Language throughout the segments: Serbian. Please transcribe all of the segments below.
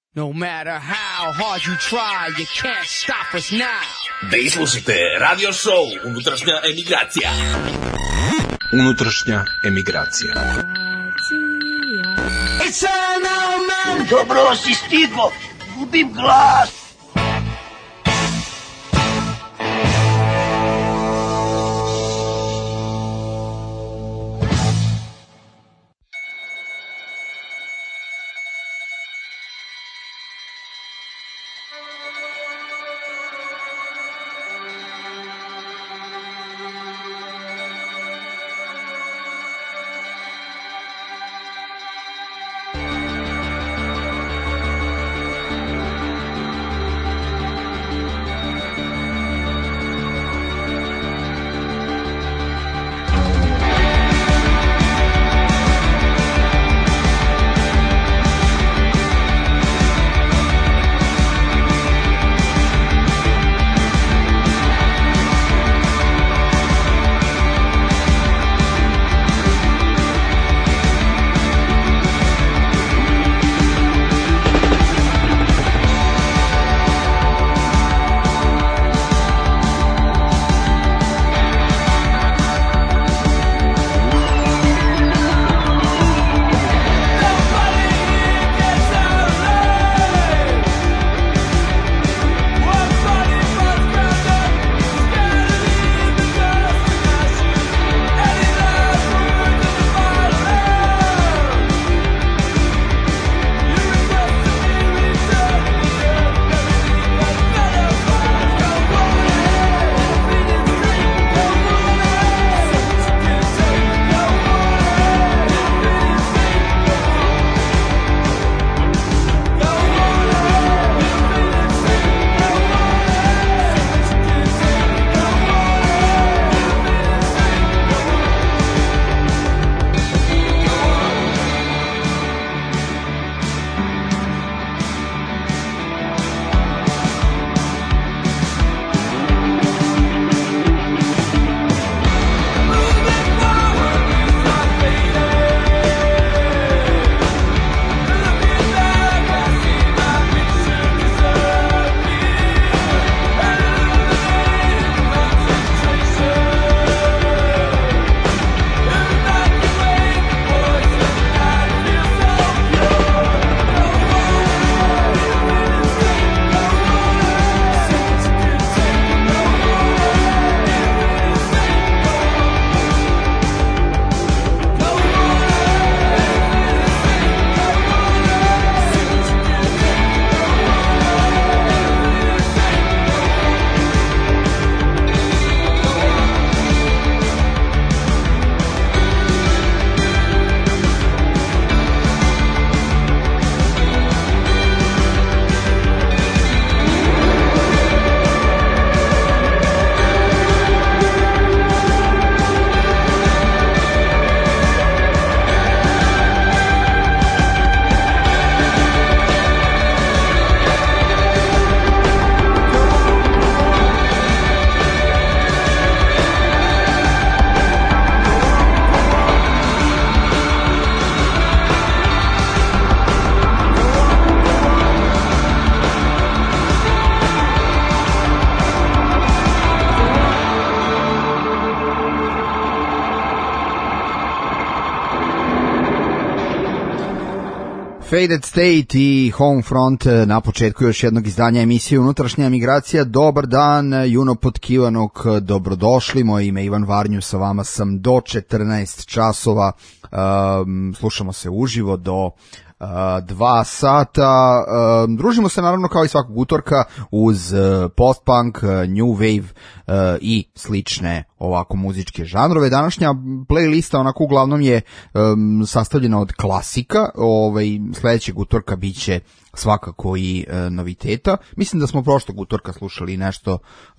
No matter how hard you try, you can't stop us now. Vi slušate radio show Unutrašnja emigracija. Unutrašnja emigracija. It's all now, man. Dobro si stigo, gubim glas. Faded State i Homefront na početku još jednog izdanja emisije Unutrašnja emigracija. Dobar dan, Juno Potkivanog, dobrodošli. Moje ime je Ivan Varnju, sa vama sam do 14 časova. Slušamo se uživo do 2 sata. Družimo se naravno kao i svakog utorka uz post-punk, new wave i slične ovako muzičke žanrove. Današnja playlista onako uglavnom je sastavljena od klasika. Sledećeg utorka biće svakako i noviteta. Mislim da smo prošlog utorka slušali nešto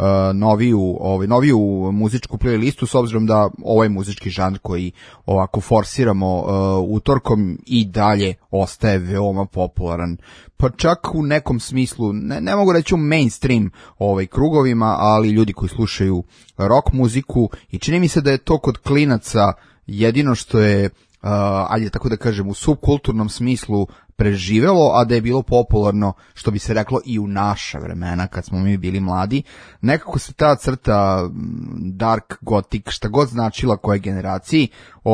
noviju muzičku playlistu, s obzirom da ovaj muzički žanr koji ovako forsiramo utorkom i dalje ostaje veoma popularan. Pa čak u nekom smislu, ne mogu reći u mainstream krugovima, ali ljudi koji slušaju rock muziku, i čini mi se da je to kod klinaca jedino što je ajde tako da kažem, u subkulturnom smislu preživelo, a da je bilo popularno, što bi se reklo, i u naša vremena, kad smo mi bili mladi. Nekako se ta crta dark gothic, šta god značila koje generaciji,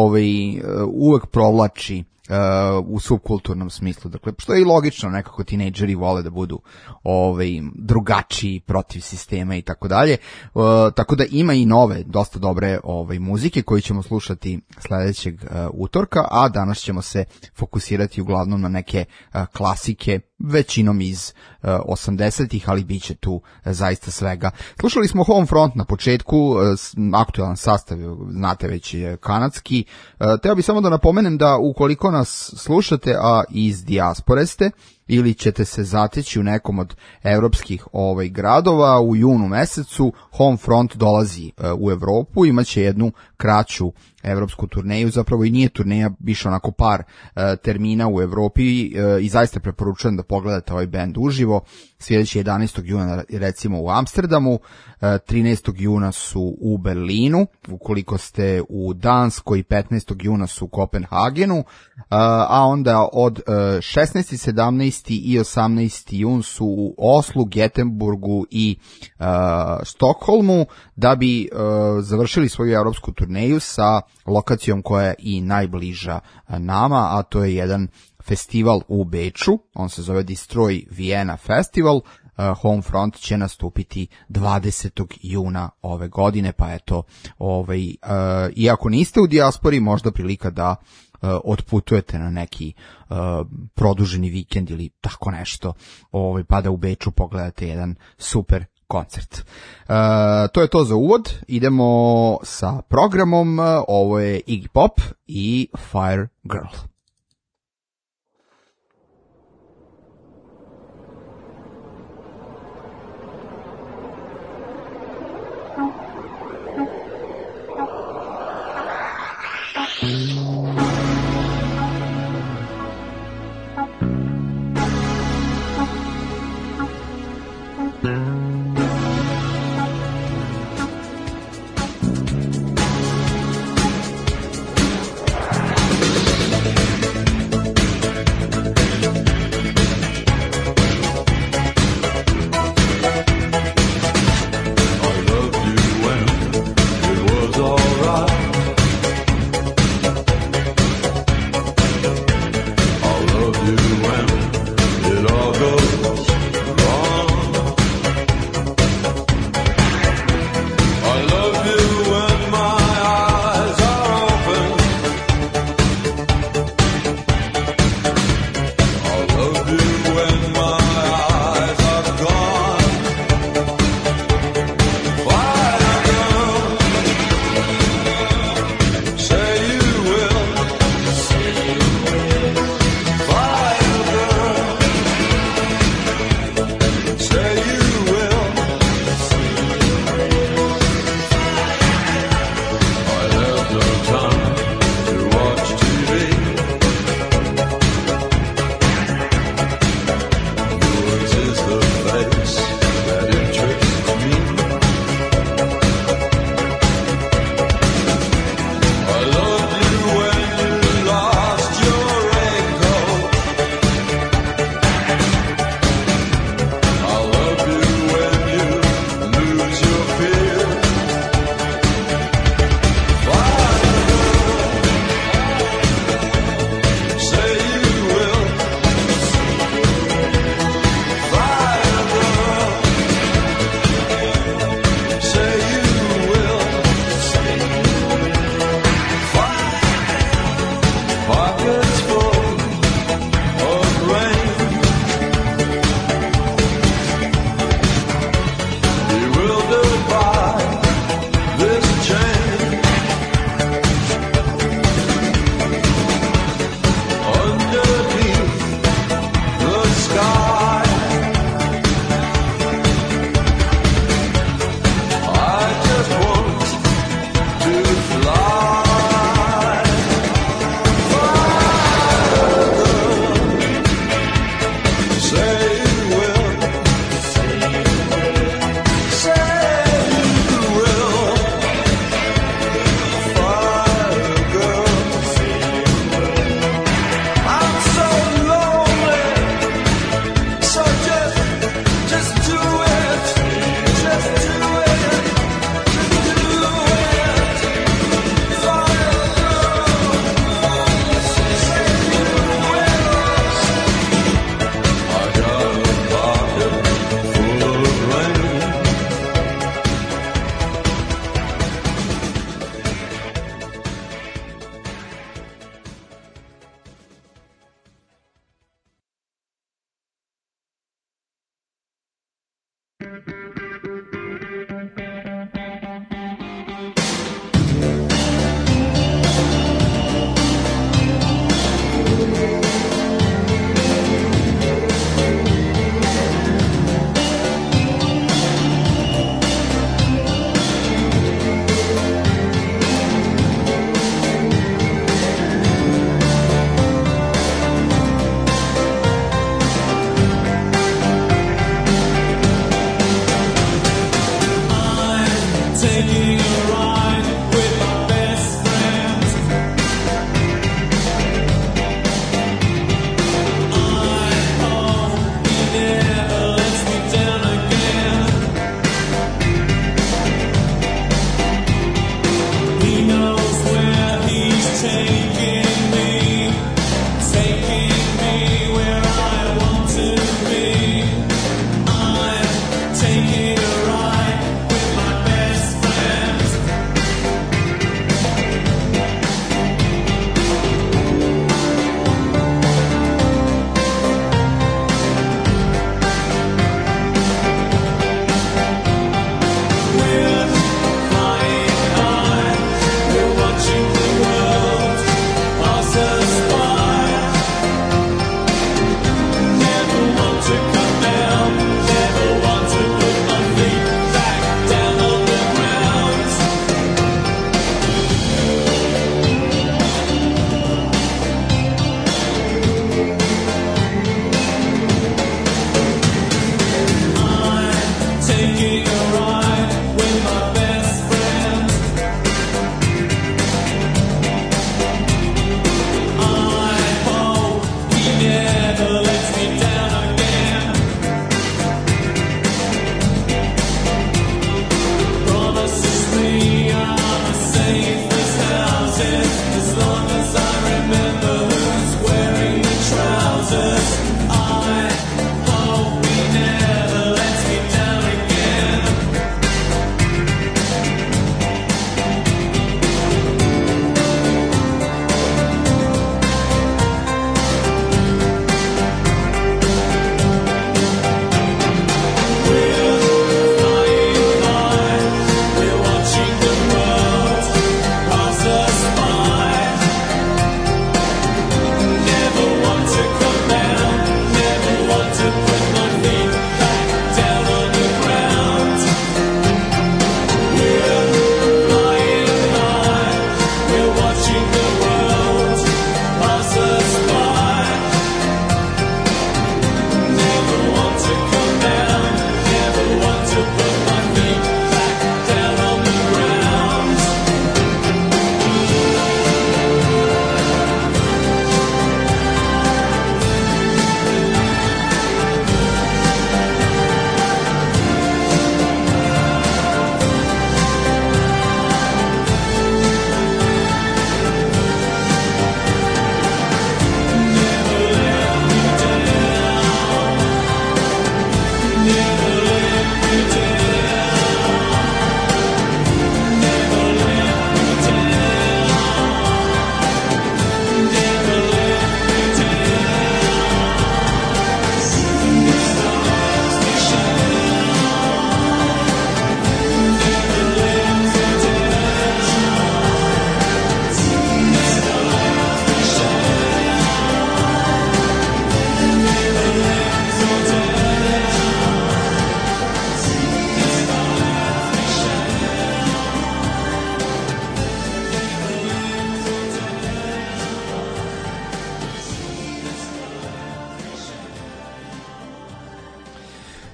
uvek provlači u subkulturnom smislu. Dakle, što je i logično, nekako tinejdžeri vole da budu drugačiji, protiv sistema i tako dalje. Tako da ima i nove, dosta dobre muzike koju ćemo slušati sledećeg utorka, a danas ćemo se fokusirati uglavnom na neke klasike, većinom iz 80-ih, ali bit će tu zaista svega. Slušali smo Homefront na početku, aktualan sastav, znate već je kanadski. Teo bi samo da napomenem da ukoliko nas slušate, a iz dijaspore ste, ili ćete se zateći u nekom od evropskih gradova, u junu mesecu Homefront dolazi u Evropu, imaće jednu kraću evropsku turneju, zapravo i nije turneja, više onako par termina u Evropi i zaista preporučujem da pogledate ovaj bend uživo. Sljedeći 11. juna recimo u Amsterdamu, 13. juna su u Berlinu, ukoliko ste u Danskoj 15. juna su u Kopenhagenu, a onda od 16. 17. i 18. jun su u Oslu, Getenburgu i Stokholmu, da bi završili svoju evropsku turneju sa lokacijom koja je i najbliža nama, a to je jedan festival u Beču, on se zove Destroy Vienna Festival. Homefront će nastupiti 20. juna ove godine, pa eto, iako niste u dijaspori, možda prilika da otputujete na neki produženi vikend ili tako nešto, pa da u Beču pogledate jedan super koncert. To je to za uvod, idemo sa programom. Ovo je Iggy Pop i Fire Girl.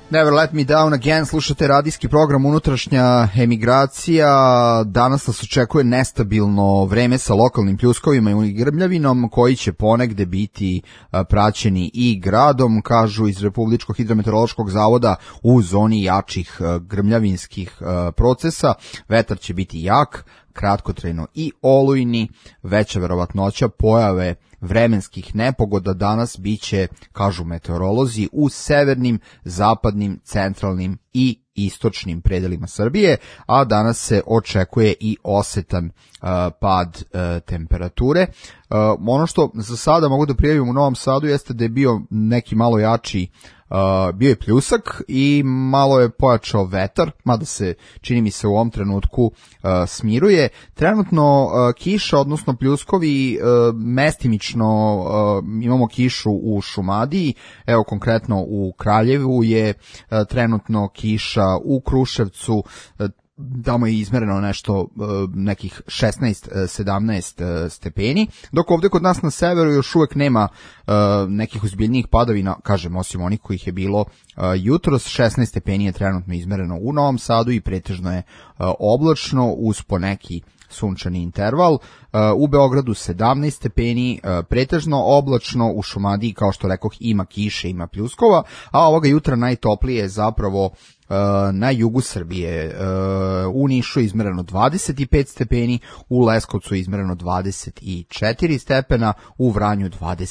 Never Let Me Down Again, slušate radijski program Unutrašnja emigracija. Danas nas očekuje nestabilno vreme sa lokalnim pljuskovima i grmljavinom koji će ponegde biti praćeni i gradom, kažu iz Republičkog hidrometeorološkog zavoda u zoni jačih grmljavinskih procesa. Vetar će biti jak, kratkotrajno i olujni, veća verovatnoća pojave vremenskih nepogoda danas biće, kažu meteorolozi, u severnim, zapadnim, centralnim i istočnim predelima Srbije, a danas se očekuje i osetan pad temperature. Ono što za sada mogu da prijavim u Novom Sadu jeste da je bio neki malo jači, bio je pljusak i malo je pojačao vetar, mada se, čini mi se, u ovom trenutku smiruje. Trenutno kiša, odnosno pljuskovi, mestimično imamo kišu u Šumadiji, evo konkretno u Kraljevu je trenutno kiša, u Kruševcu tamo je izmereno nešto, nekih 16-17 stepeni, dok ovde kod nas na severu još uvek nema nekih ozbiljnijih padavina, kažem, osim onih kojih je bilo jutros. 16 stepeni je trenutno izmereno u Novom Sadu i pretežno je oblačno uz poneki sunčani interval. U Beogradu 17 stepeni, pretežno oblačno, u Šumadiji, kao što rekoh, ima kiše, ima pljuskova, a ovoga jutra najtoplije je zapravo na jugu Srbije. U Nišu je izmereno 25 stepeni, u Leskovcu je izmereno 24 stepena, u Vranju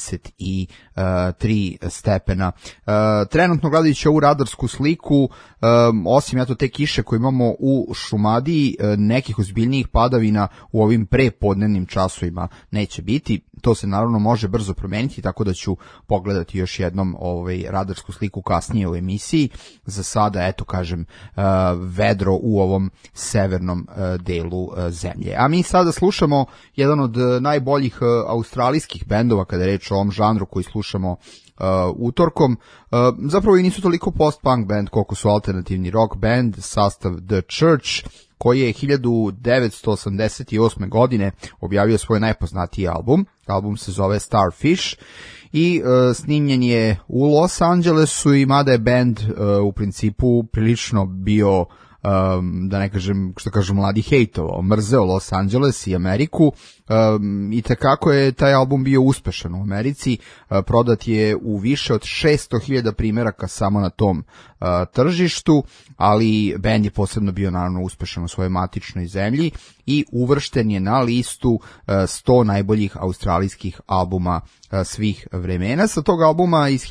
23 stepena. Trenutno gledajući ovu radarsku sliku, osim te kiše koje imamo u Šumadiji, nekih ozbiljnijih padavina u ovim prepodnevnim časovima neće biti. To se naravno može brzo promeniti, tako da ću pogledati još jednom radarsku sliku kasnije u emisiji. Za sada, eto, kažem, vedro u ovom severnom delu zemlje. A mi sada slušamo jedan od najboljih australijskih bendova kada je reč o ovom žanru koji slušamo utorkom. Zapravo i nisu toliko post-punk band koliko su alternativni rock band, sastav The Church, koji je 1988. godine objavio svoj najpoznatiji album. Album se zove Starfish i snimljen je u Los Angelesu, i mada je band u principu prilično bio, da ne kažem, što kažu mladi, hejtovao, mrzeo Los Angeles i Ameriku, i tekako je taj album bio uspešan u Americi. Prodat je u više od 600.000 primeraka samo na tom tržištu, ali bend je posebno bio naravno uspešan u svojoj matičnoj zemlji i uvršten je na listu 100 najboljih australijskih albuma svih vremena. Sa tog albuma iz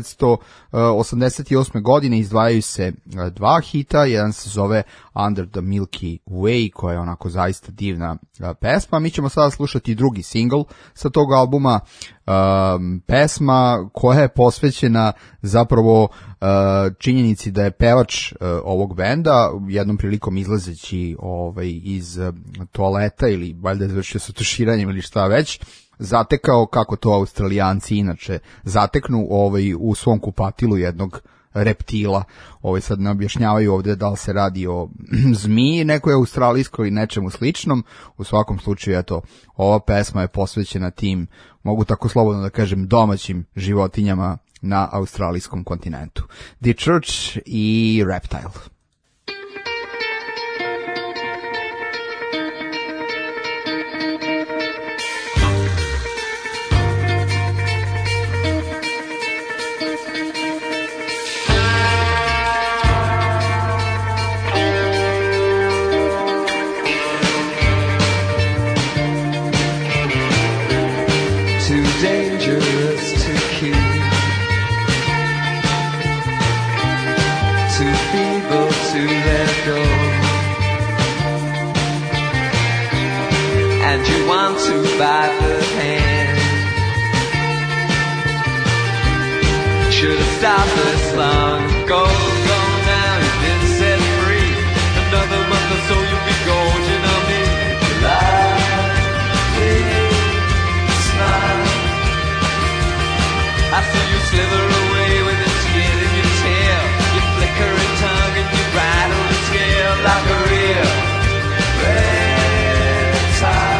1988. godine izdvajaju se dva hita, jedan se zove Under the Milky Way, koja je onako zaista divna pesma. Mi ćemo sada slušati drugi singl sa tog albuma, pesma koja je posvećena zapravo činjenici da je pevač ovog benda jednom prilikom izlazeći iz toaleta ili valjda je završio sa tuširanjem ili šta već, zatekao, kako to Australijanci inače zateknu, u svom kupatilu jednog reptila. Sad ne objašnjavaju ovde da li se radi o zmiji nekoj australijskoj ili nečemu sličnom. U svakom slučaju, eto, ova pesma je posvećena tim, mogu tako slobodno da kažem, domaćim životinjama na australijskom kontinentu. The Church i Reptile. By the hand, should have stopped this long ago. Gone now, you've been set free. Another month or so, you'll be gorging on me. Smile. I see you slither away with the skin in your tail, your flickering tongue and your bridle and scale like a real reptile.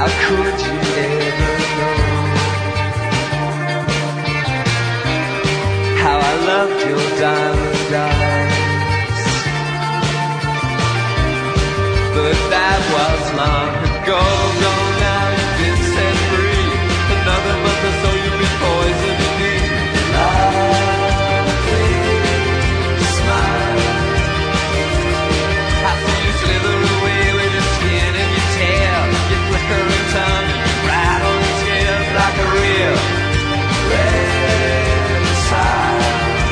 How could you ever know how I loved your diamond eyes? But that was long ago, gone now, you've been set free. Another month or so you'll be poisoning me. Lovely smile, I see you slither away with your skin and your tail, your flickering tongue and your rattle and tears like a real reptile.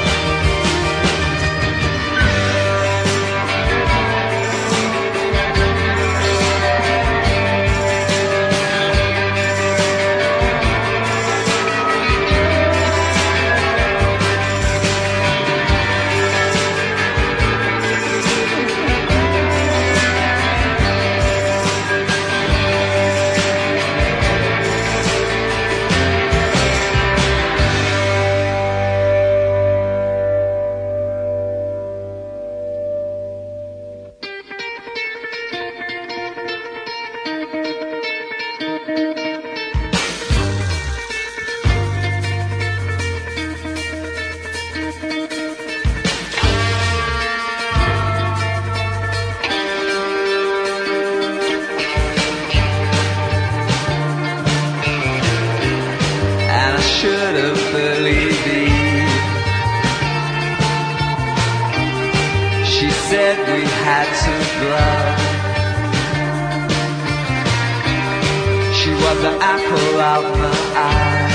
The apple of my eye.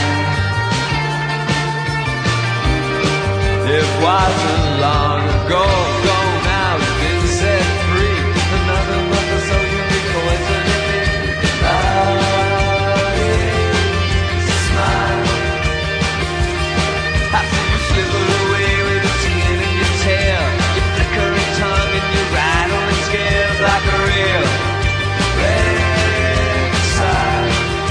It wasn't long ago, gone now, you've been set free. Another month or so you'll be poisoning me. Lovely smile, I see you slither away with your skin and your tail, your flickering tongue and your rattling scales like a real reptile.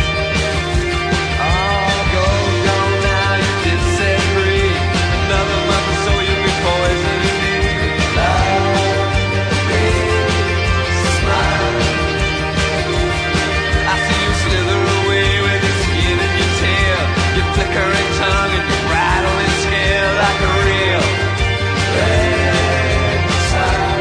Flickering tongue and your rattling scale like a real reptile.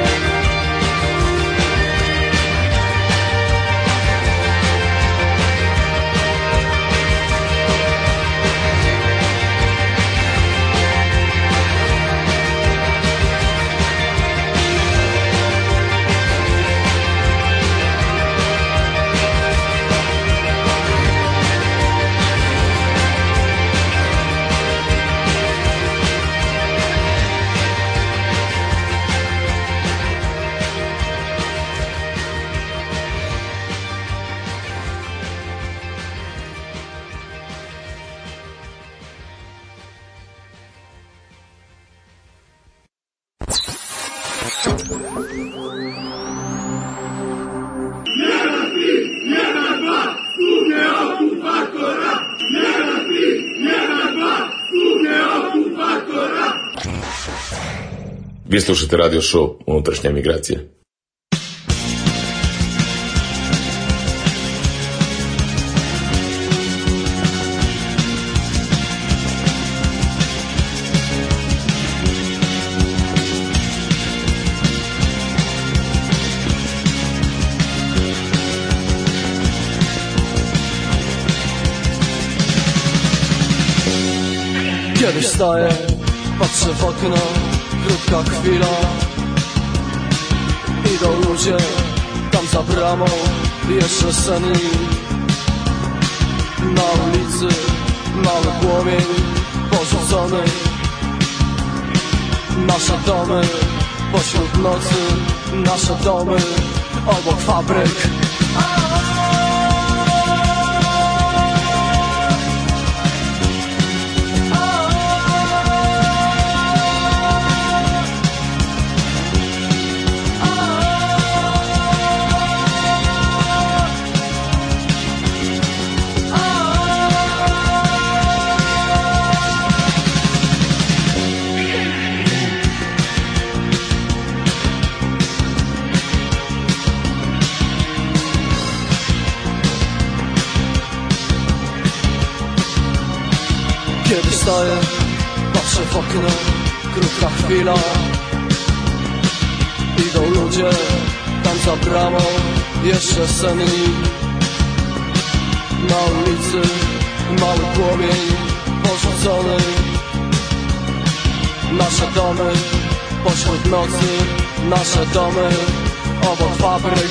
Vi slušate radio show Unutrašnja migracija. Kiedy wstaję, patrzę w okno, krótka chwila. Idą ludzie, tam za bramą, jeszcze senni. Na ulicy mały płomień porzucony. Nasze domy pośród nocy, nasze domy obok fabryk. Kiedy stoję, patrzę w okno, krótka chwila. Idą ludzie, tam za bramą, jeszcze senni. Na ulicy mały płomień porzucony. Nasze domy pośród nocy, nasze domy obok fabryk.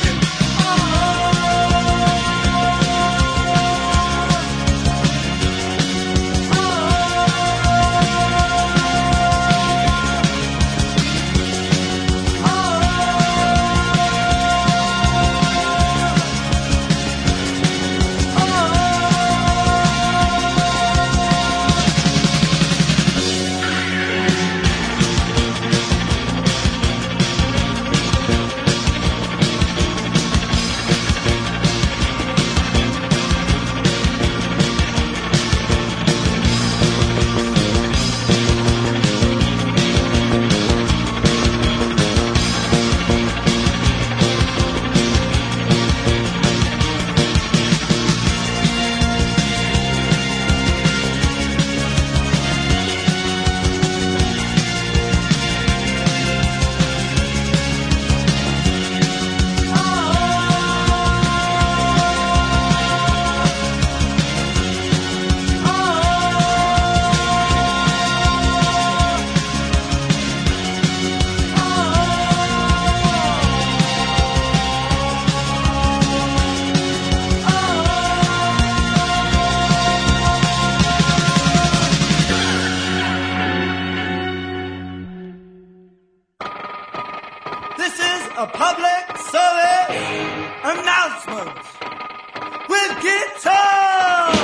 a public service announcement with guitar.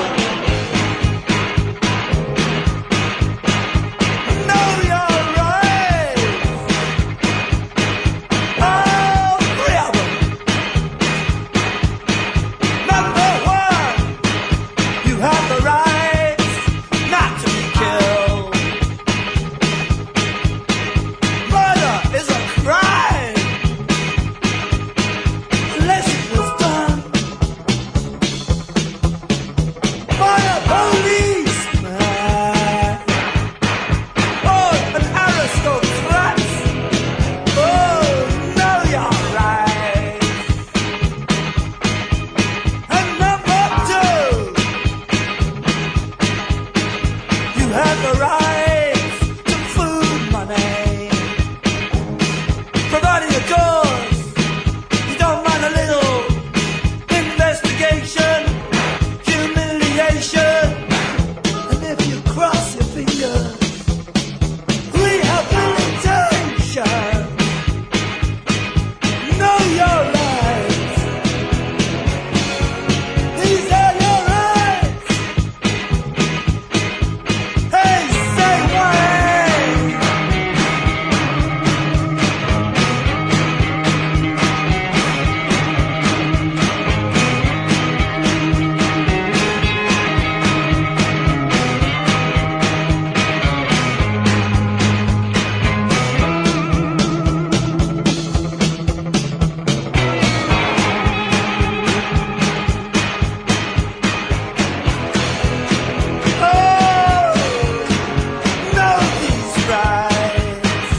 Know your rights. All three of them. Number one, you have the right not to be killed. Murder is a crime unless it was done by a policeman or an aristocrat. Oh, know your rights. And number two, you have the right to food money. Providing a cause, you don't mind a little investigation, humiliation, and if you cross your fingers, rehabilitation. Know your rights. These are your rights. Hey, say Wayne. Oh, know these rights.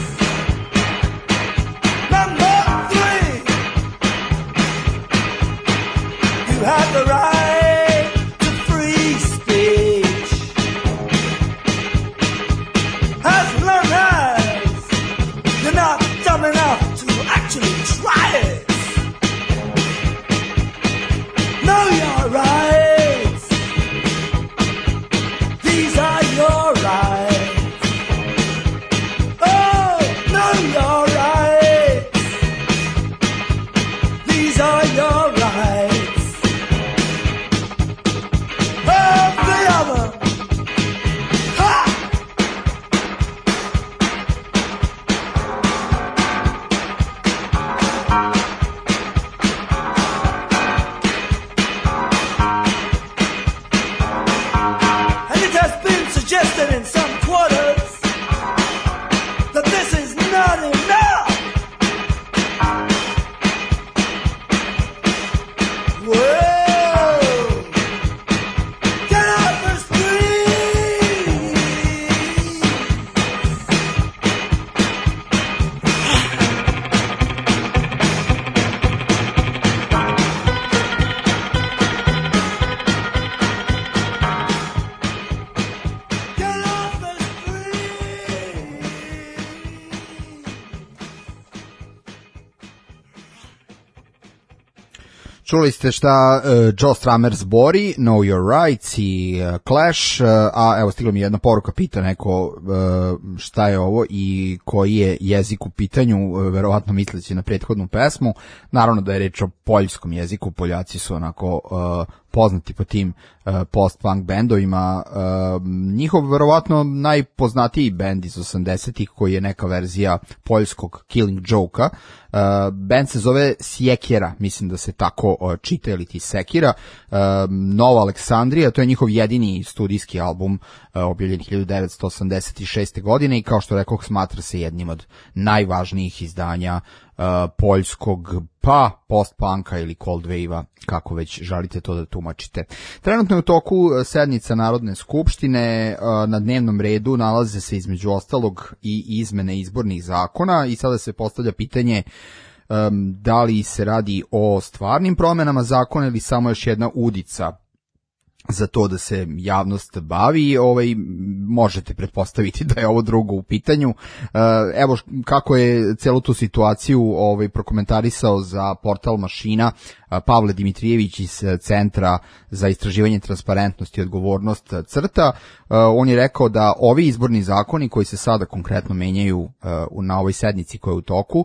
Number three, you have the right to free speech, as long as you're not dumb enough to actually try it. Know your rights. These are your rights. Oh, know your rights. These are your rights. Čuli ste šta Joe Strummer zbori, Know Your Rights i Clash, a evo stigla mi jedna poruka, pita neko šta je ovo i koji je jezik u pitanju, verovatno misleći na prethodnu pesmu. Naravno da je reč o poljskom jeziku, Poljaci su onako poznati po tim post-punk bendovima. Njihov verovatno najpoznatiji bend iz 80-ih koji je neka verzija poljskog Killing Joke-a. Band se zove Sjekira, mislim da se tako čita, ili ti Sekira. Nova Aleksandrija, to je njihov jedini studijski album, objavljen 1986. godine i kao što rekoh smatra se jednim od najvažnijih izdanja poljskog pa post-punka ili cold wave-a, kako već želite to da tumačite. Trenutno je u toku sednica Narodne skupštine, na dnevnom redu nalaze se između ostalog i izmene izbornih zakona i sada se postavlja pitanje da li se radi o stvarnim promenama zakona ili samo još jedna udica za to da se javnost bavi. Možete pretpostaviti da je ovo drugo u pitanju. Evo kako je celu tu situaciju prokomentarisao za portal Mašina Pavle Dimitrijević iz Centra za istraživanje transparentnosti i odgovornost CRTA. On je rekao da ovi izborni zakoni koji se sada konkretno menjaju na ovoj sednici koja je u toku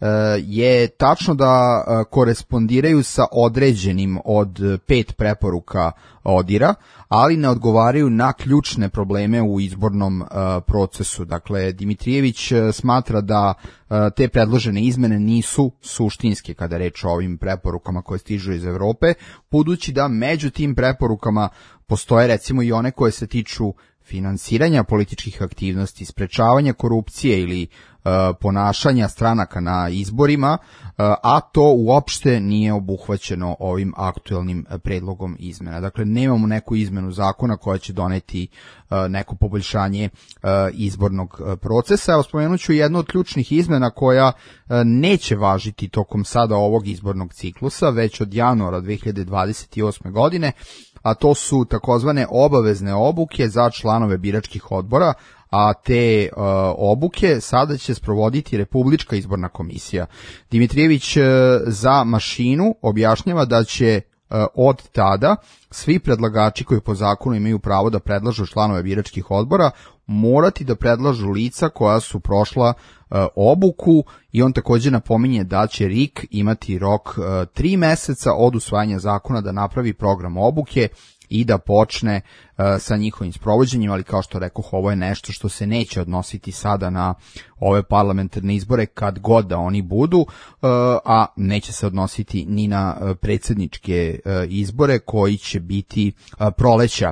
je tačno da korespondiraju sa određenim od 5 preporuka ODIR-a, ali ne odgovaraju na ključne probleme u izbornom procesu. Dakle, Dimitrijević smatra da te predložene izmene nisu suštinske kada je reč o ovim preporukama koje stižu iz Evrope, budući da među tim preporukama postoje recimo i one koje se tiču finansiranja političkih aktivnosti, sprečavanja korupcije ili ponašanja stranaka na izborima, a to uopšte nije obuhvaćeno ovim aktuelnim predlogom izmena. Dakle, nemamo neku izmenu zakona koja će doneti neko poboljšanje izbornog procesa. Evo, spomenut ću jednu od ključnih izmena koja neće važiti tokom sada ovog izbornog ciklusa, već od januara 2028. godine, a to su takozvane obavezne obuke za članove biračkih odbora, a te obuke sada će sprovoditi Republička izborna komisija. Dimitrijević za Mašinu objašnjava da će od tada svi predlagači koji po zakonu imaju pravo da predlažu članove biračkih odbora morati da predlažu lica koja su prošla obuku, i on također napominje da će RIK imati rok 3 meseca od usvajanja zakona da napravi program obuke i da počne sa njihovim sprovođenjem, ali kao što rekoh, ovo je nešto što se neće odnositi sada na ove parlamentarne izbore kad god da oni budu, a neće se odnositi ni na predsjedničke izbore koji će biti proleća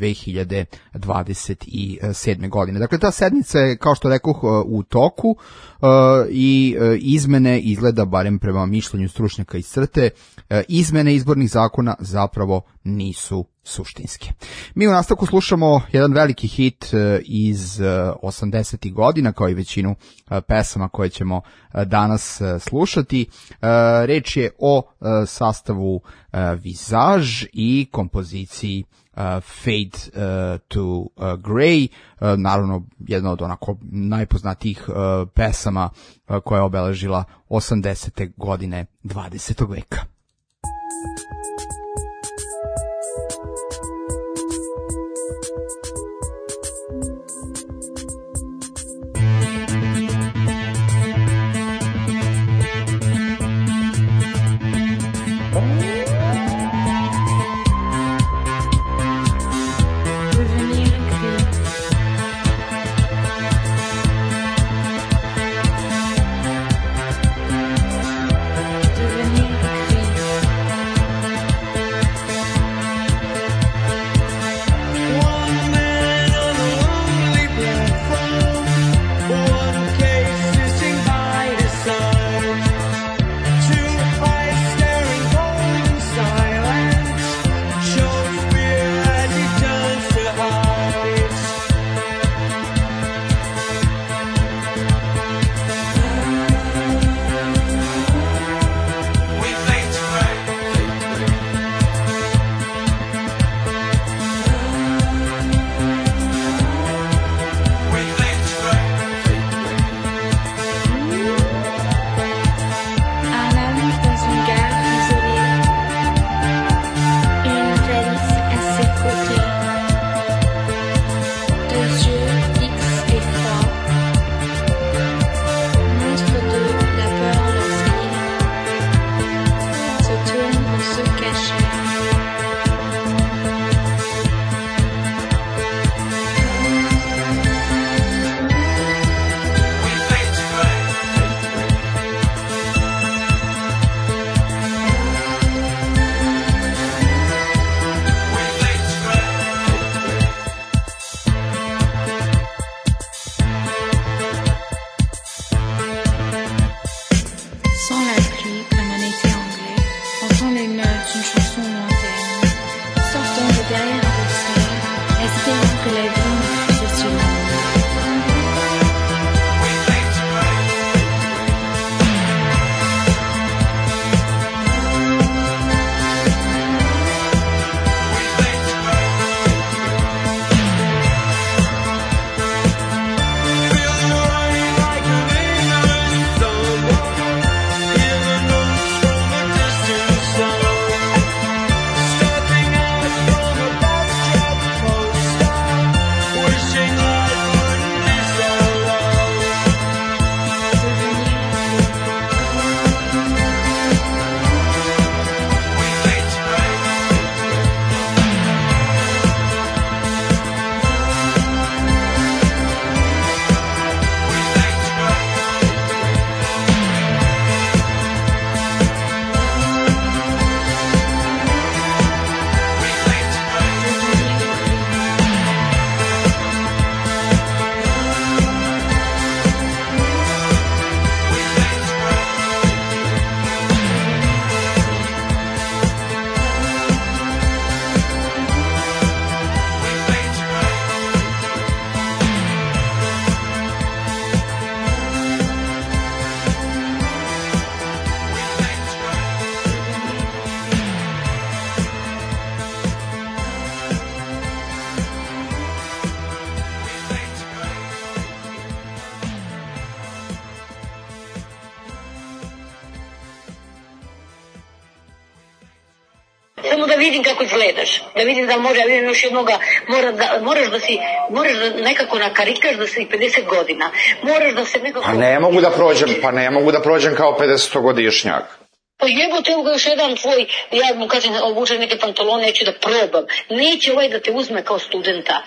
2027. godine. Dakle, ta sednica je, kao što rekoh, u toku i izmene izgleda, barem prema mišljenju stručnjaka iz CRTE, izmene izbornih zakona zapravo nisu suštinske. Mi u nastavku slušamo jedan veliki hit iz 80. godina, kao i većinu pesama koje ćemo danas slušati. Reč je o sastavu Visage i kompoziciji Fade to Grey, naravno jedna od onako najpoznatijih pesama koja je obeležila 80. godine 20. veka. Two eyes staring cold samo da vidim kako izgledaš, da vidim da može, ja vidim još jednoga, moraš da nekako nakarikaš da si 50 godina, moraš da se nekako... Pa ne mogu da prođem kao 50-godišnjak. Pa jebote, evo ga još jedan tvoj, ja mu kažem, obučem neke pantalone, neću da probam, neće ovaj da te uzme kao studenta.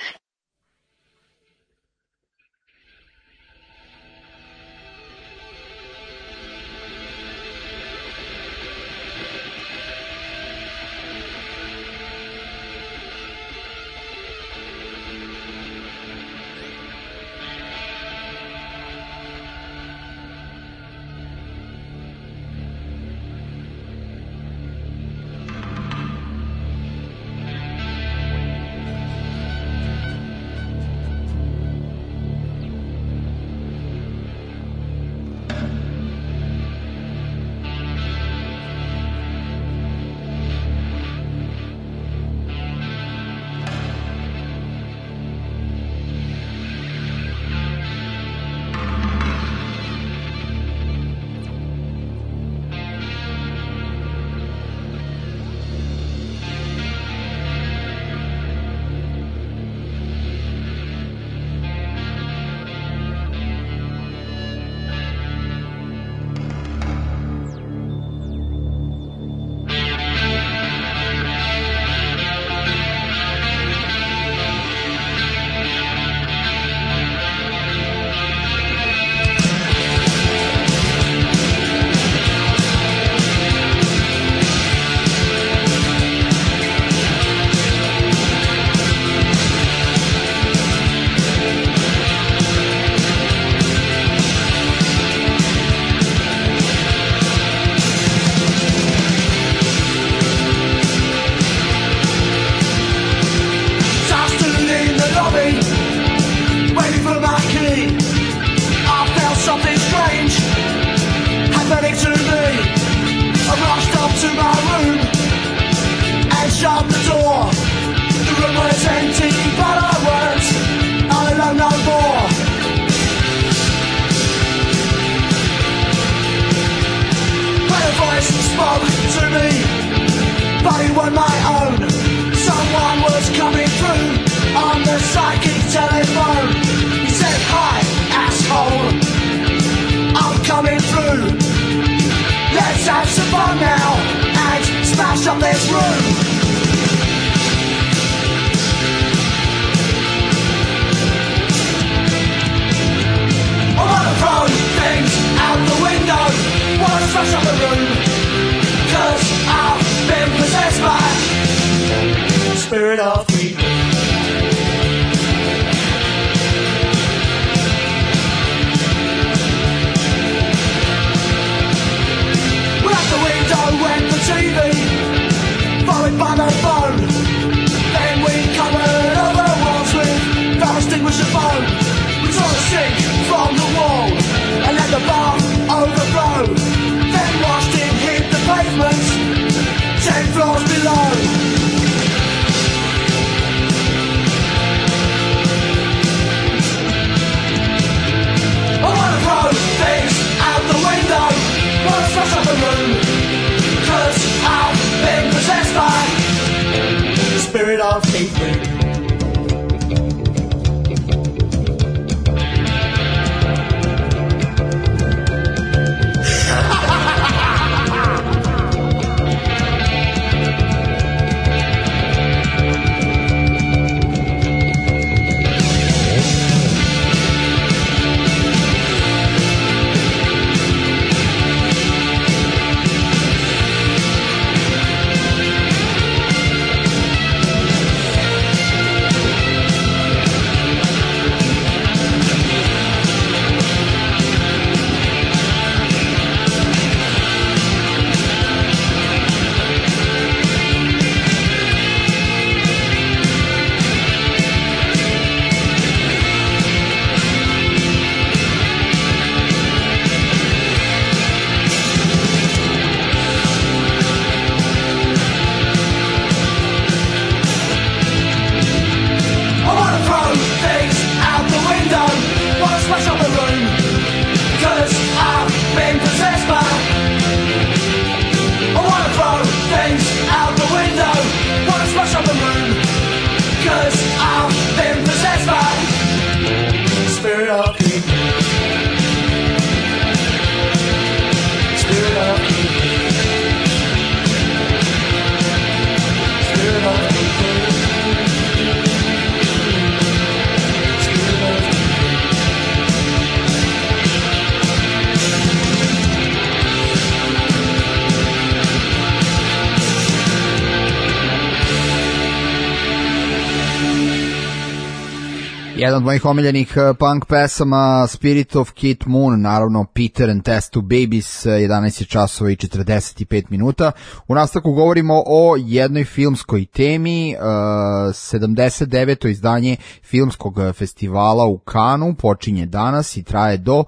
Jedan od mojih omiljenih punk pesama, Spirit of Kit Moon, naravno Peter and Test Two Babies, 11 časova i 45 minuta. U nastavku govorimo o jednoj filmskoj temi, 79. izdanje filmskog festivala u Kanu, počinje danas i traje do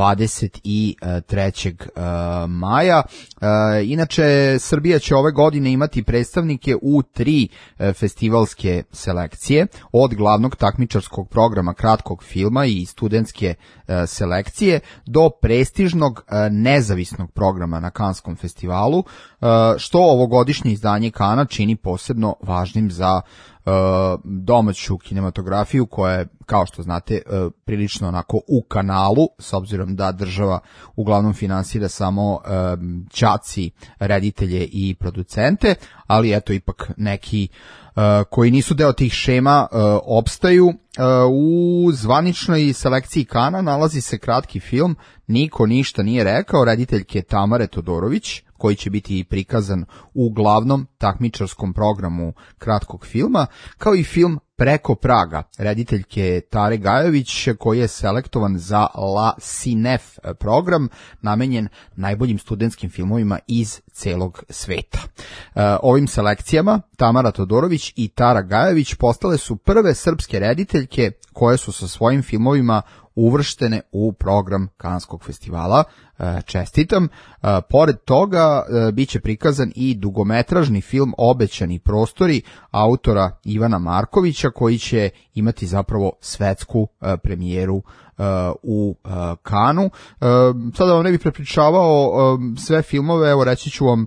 23. maja. Inače, Srbija će ove godine imati predstavnike u 3 festivalske selekcije, od glavnog takmičarskog programa kratkog filma i studentske selekcije do prestižnog nezavisnog programa na Kanskom festivalu, što ovogodišnje izdanje Kana čini posebno važnim za domaću kinematografiju koja je, kao što znate, prilično onako u kanalu, s obzirom da država uglavnom finansira samo ćaci, reditelje i producente, ali eto ipak neki koji nisu deo tih šema opstaju. U zvaničnoj selekciji Kana nalazi se kratki film Niko ništa nije rekao, rediteljke Tamare Todorović, koji će biti prikazan u glavnom takmičarskom programu kratkog filma, kao i film Preko praga, rediteljke Tare Gajović, koji je selektovan za La Cinef program, namenjen najboljim studentskim filmovima iz celog sveta. Ovim selekcijama Tamara Todorović i Tara Gajović postale su prve srpske rediteljke koje su sa svojim filmovima uvrštene u program Kanskog festivala. Čestitam. Pored toga biće prikazan i dugometražni film Obećani prostori autora Ivana Markovića, koji će imati zapravo svetsku premijeru u Kanu. Sada vam ne bih prepričavao sve filmove, evo reći ću vam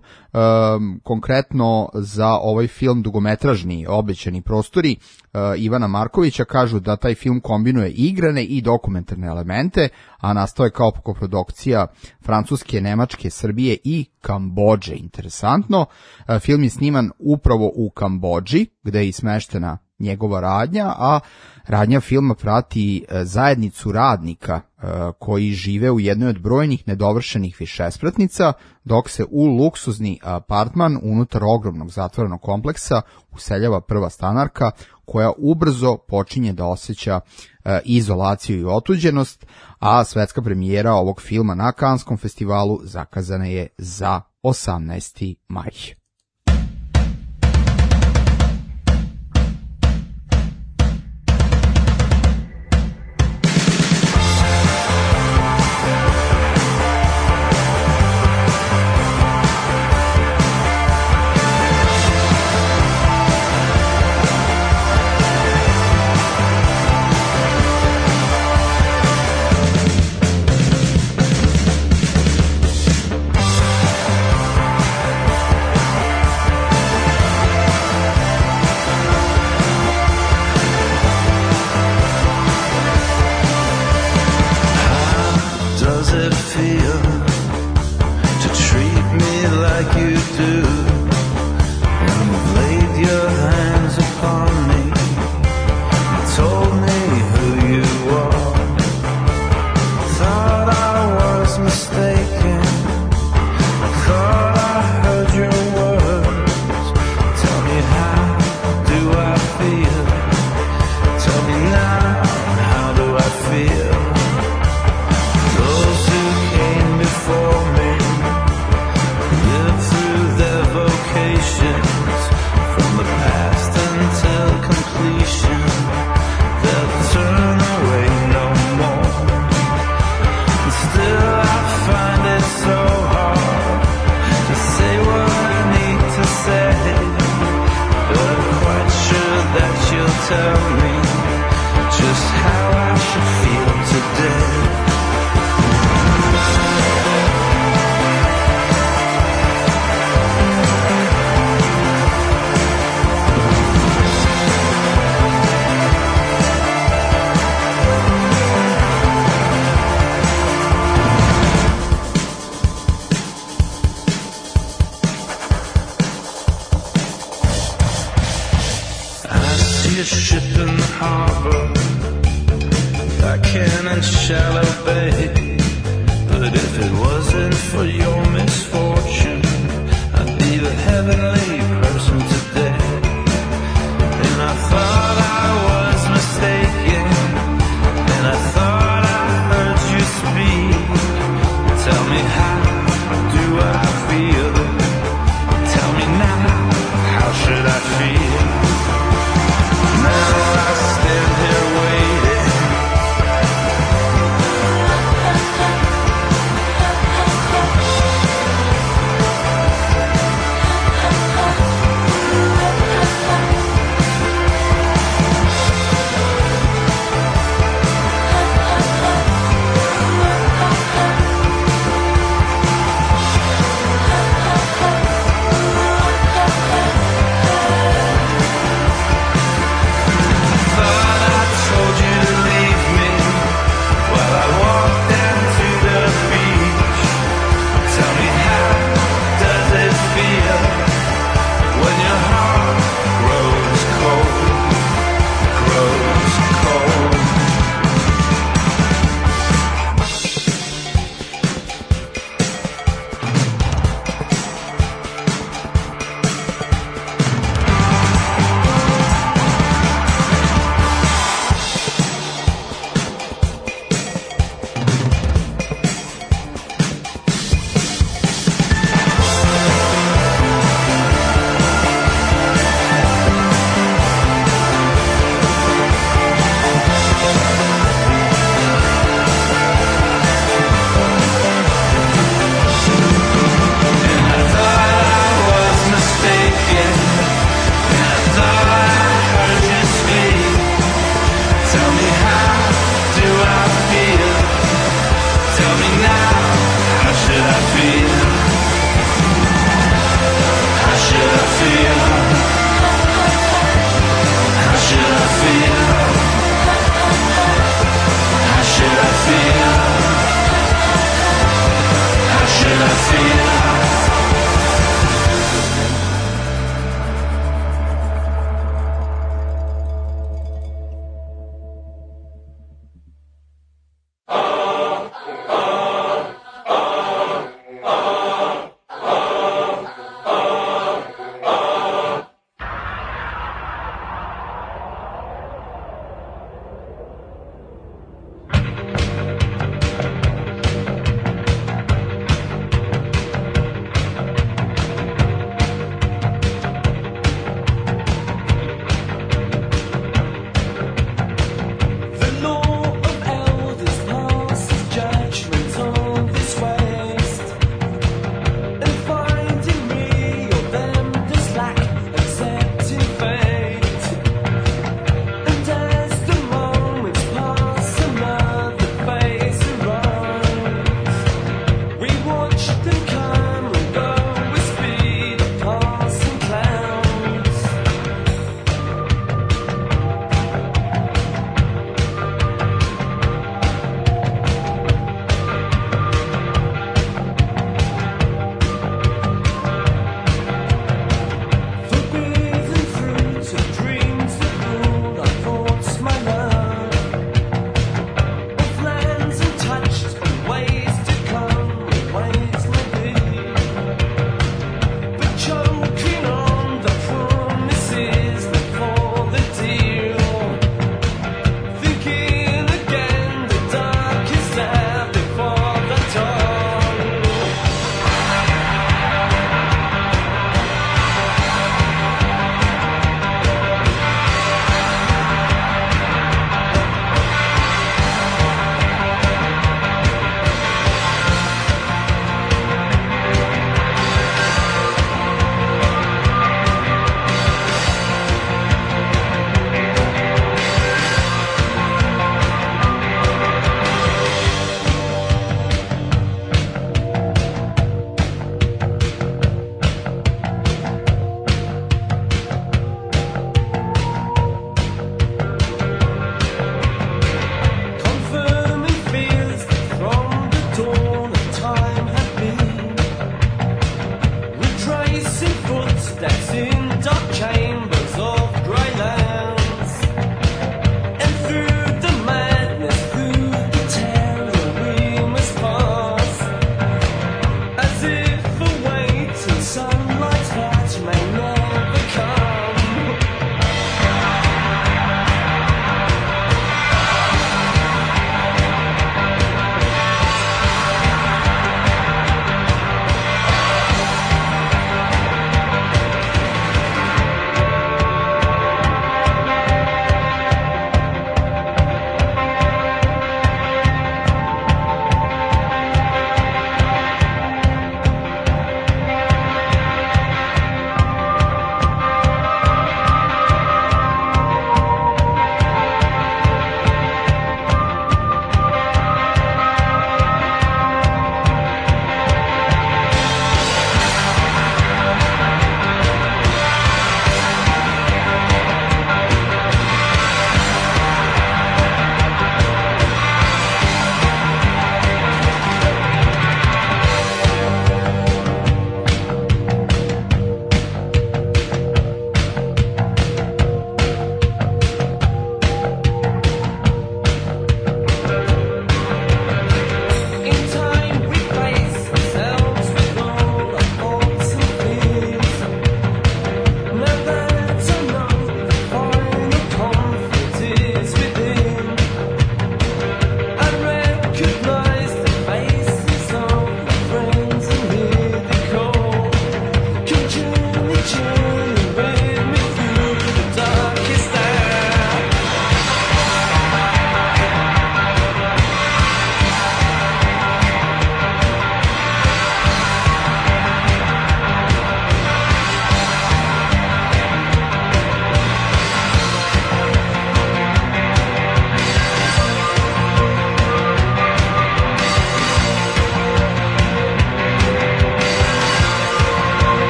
konkretno za ovaj film dugometražni Obećani prostori Ivana Markovića. Kažu da taj film kombinuje igrane i dokumentarne elemente, a nastao je kao koprodukcija Francuske, Nemačke, Srbije i Kambodže. Interesantno, film je sniman upravo u Kambodži, gde je i smeštena njegova radnja, a radnja filma prati zajednicu radnika koji žive u jednoj od brojnih nedovršenih višespratnica, dok se u luksuzni apartman unutar ogromnog zatvorenog kompleksa useljava prva stanarka, koja ubrzo počinje da osjeća izolaciju i otuđenost, a svetska premijera ovog filma na Kanskom festivalu zakazana je za 18. maj. And I thought I was mistaken.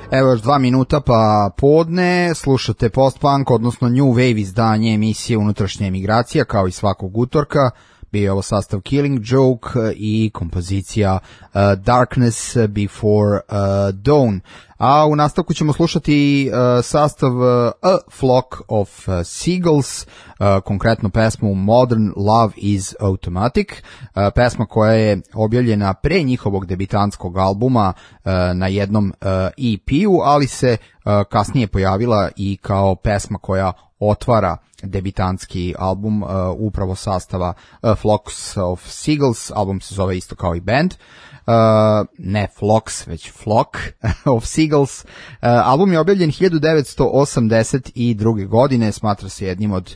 Evo još 2 minuta pa podne, slušate post-punk, odnosno New Wave izdanje emisije Unutrašnja emigracija, kao i svakog utorka. Bio je ovo sastav Killing Joke i kompozicija Darkness Before Dawn. A u nastavku ćemo slušati sastav A Flock of Seagulls, konkretno pesmu Modern Love is Automatic, pesma koja je objavljena pre njihovog debitanskog albuma na jednom EP-u, ali se kasnije pojavila i kao pesma koja otvara debitantski album upravo sastava Flocks of Seagulls. Album se zove isto kao i band, ne Flocks, već Flock of Seagulls. Album je objavljen 1982. godine, smatra se jednim od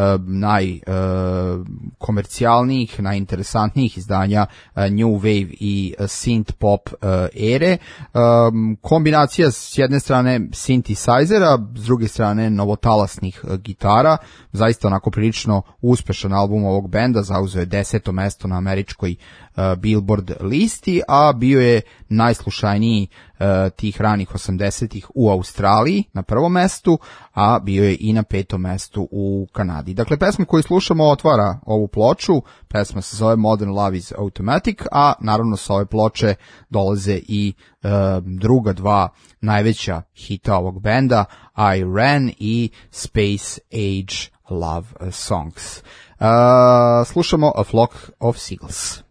najkomercijalnijih, najinteresantnijih izdanja New Wave i synth pop ere. Kombinacija s jedne strane synthesizera, s druge strane novotalasnih gitara, zaista onako prilično uspešan album ovog benda, zauzeo je 10. mesto na američkoj Billboard listi, a bio je najslušaniji tih ranih 80-ih u Australiji na prvom mestu, a bio je i na 5. mestu u Kanadi. Dakle, pesma koju slušamo otvara ovu ploču, pesma se zove Modern Love is Automatic, a naravno sa ove ploče dolaze i druga dva najveća hita ovog benda, I Ran i Space Age Love Songs. Slušamo A Flock of Seagulls.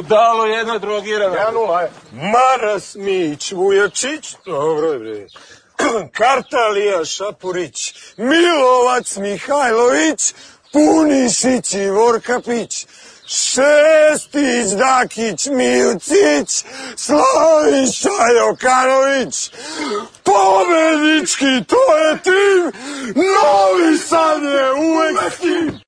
budalo jedna drogirana. Ja nula. Maras Mić, Vujačić, dobro je bre. Kartalija Šapurić, Milovac Mihajlović, Punišić i Vorkapić, Šestić, Dakić, Milcić, Slaviša Jokanović, pobednički, to je tim, Novi Sad je uvek tim.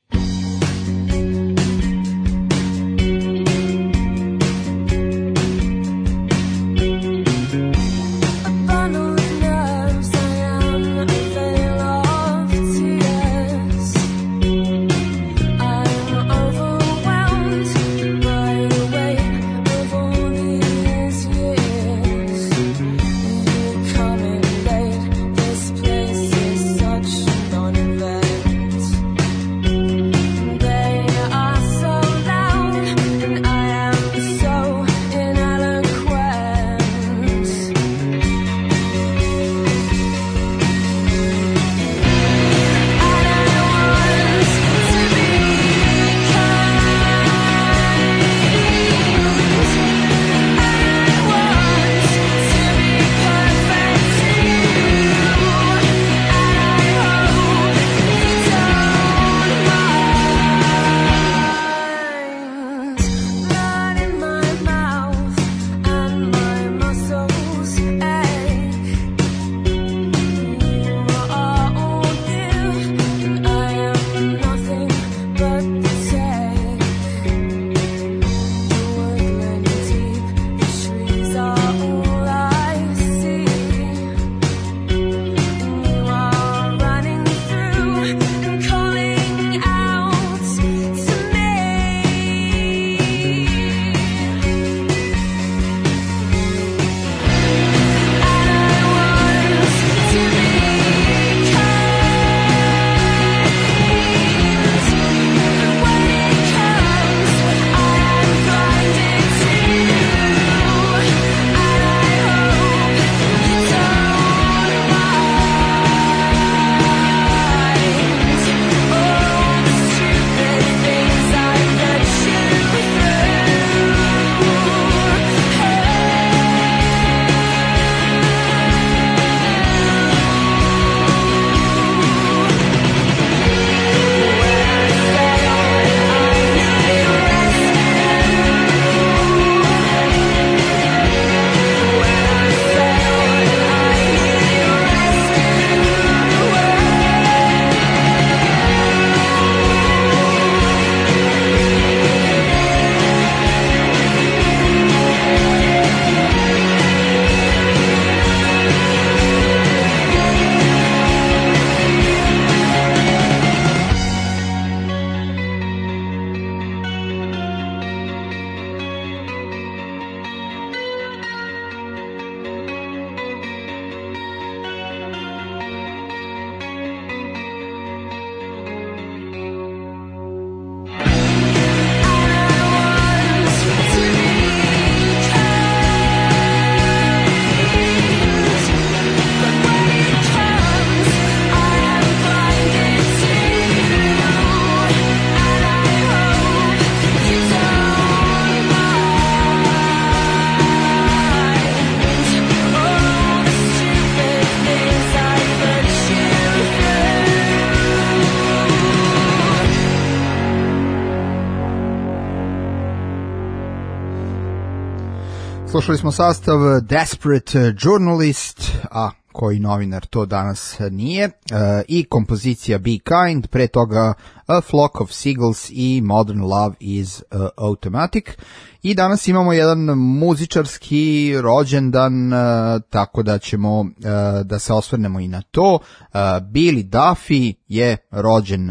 Slušali smo sastav Desperate Journalist, a koji novinar to danas nije, i kompozicija Be Kind, pre toga A Flock of Seagulls i Modern Love is Automatic. I danas imamo jedan muzičarski rođendan, tako da ćemo da se osvrnemo i na to. Billy Duffy je rođen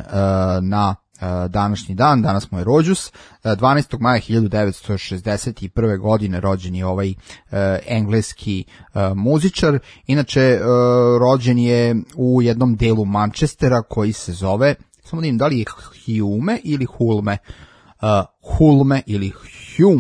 na današnji dan, danas mu je rođus, 12. maja 1961. godine rođen je ovaj engleski muzičar. Inače, rođen je u jednom delu Manchestera koji se zove, samo da im da li je Hume ili Hulme, Hulme ili Hume,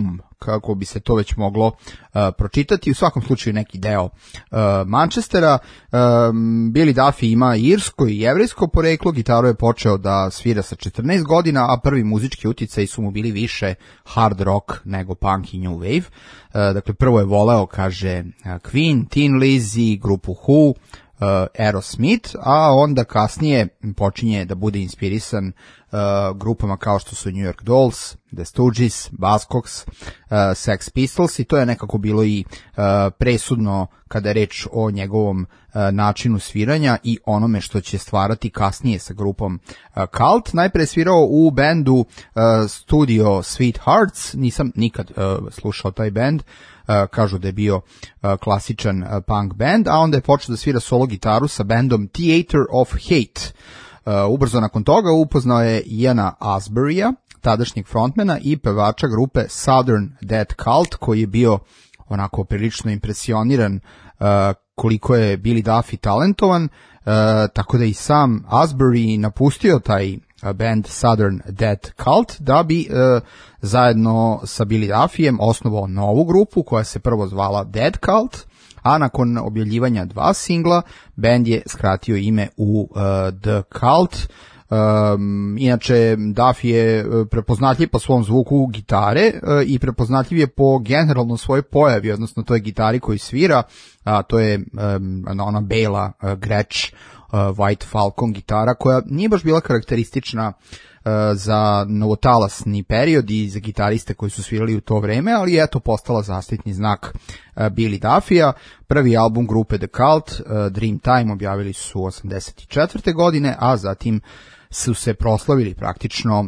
kako bi se to već moglo pročitati. U svakom slučaju neki deo Manchestera. Billy Duffy ima irsko i jevrejsko poreklo, gitaru je počeo da svira sa 14 godina, a prvi muzički uticaji su mu bili više hard rock nego punk i new wave. Dakle, prvo je voleo, kaže, Queen, Tin Lizzy, grupu Who, Aerosmith, a onda kasnije počinje da bude inspirisan grupama kao što su New York Dolls, The Stooges, Buzzcocks, Sex Pistols, i to je nekako bilo i presudno kada je reč o njegovom načinu sviranja i onome što će stvarati kasnije sa grupom Cult. Najpre svirao u bendu Studio Sweethearts, nisam nikad slušao taj bend, kažu da je bio klasičan punk band, a onda je počeo da svira solo gitaru sa bendom Theater of Hate. Ubrzo nakon toga upoznao je Iana Asburya, tadašnjeg frontmana i pevača grupe Southern Death Cult, koji je bio onako prilično impresioniran koliko je Billy Duffy talentovan, tako da i sam Asbury napustio taj band Southern Death Cult da bi zajedno sa Billy Duffyjem osnovao novu grupu koja se prvo zvala Dead Cult, a nakon objavljivanja 2 singla band je skratio ime u The Cult. Inače, Duffy je prepoznatljiv po svom zvuku gitare i prepoznatljiv je po generalno svojoj pojavi, odnosno toj gitari koju svira, a to je ona bela Gretsch White Falcon gitara, koja nije baš bila karakteristična za novotalasni period i za gitariste koji su svirali u to vreme, ali je eto postala zaštitni znak Billy Duffya. Prvi album grupe The Cult, Dreamtime, objavili su 1984. godine, a zatim su se proslavili praktično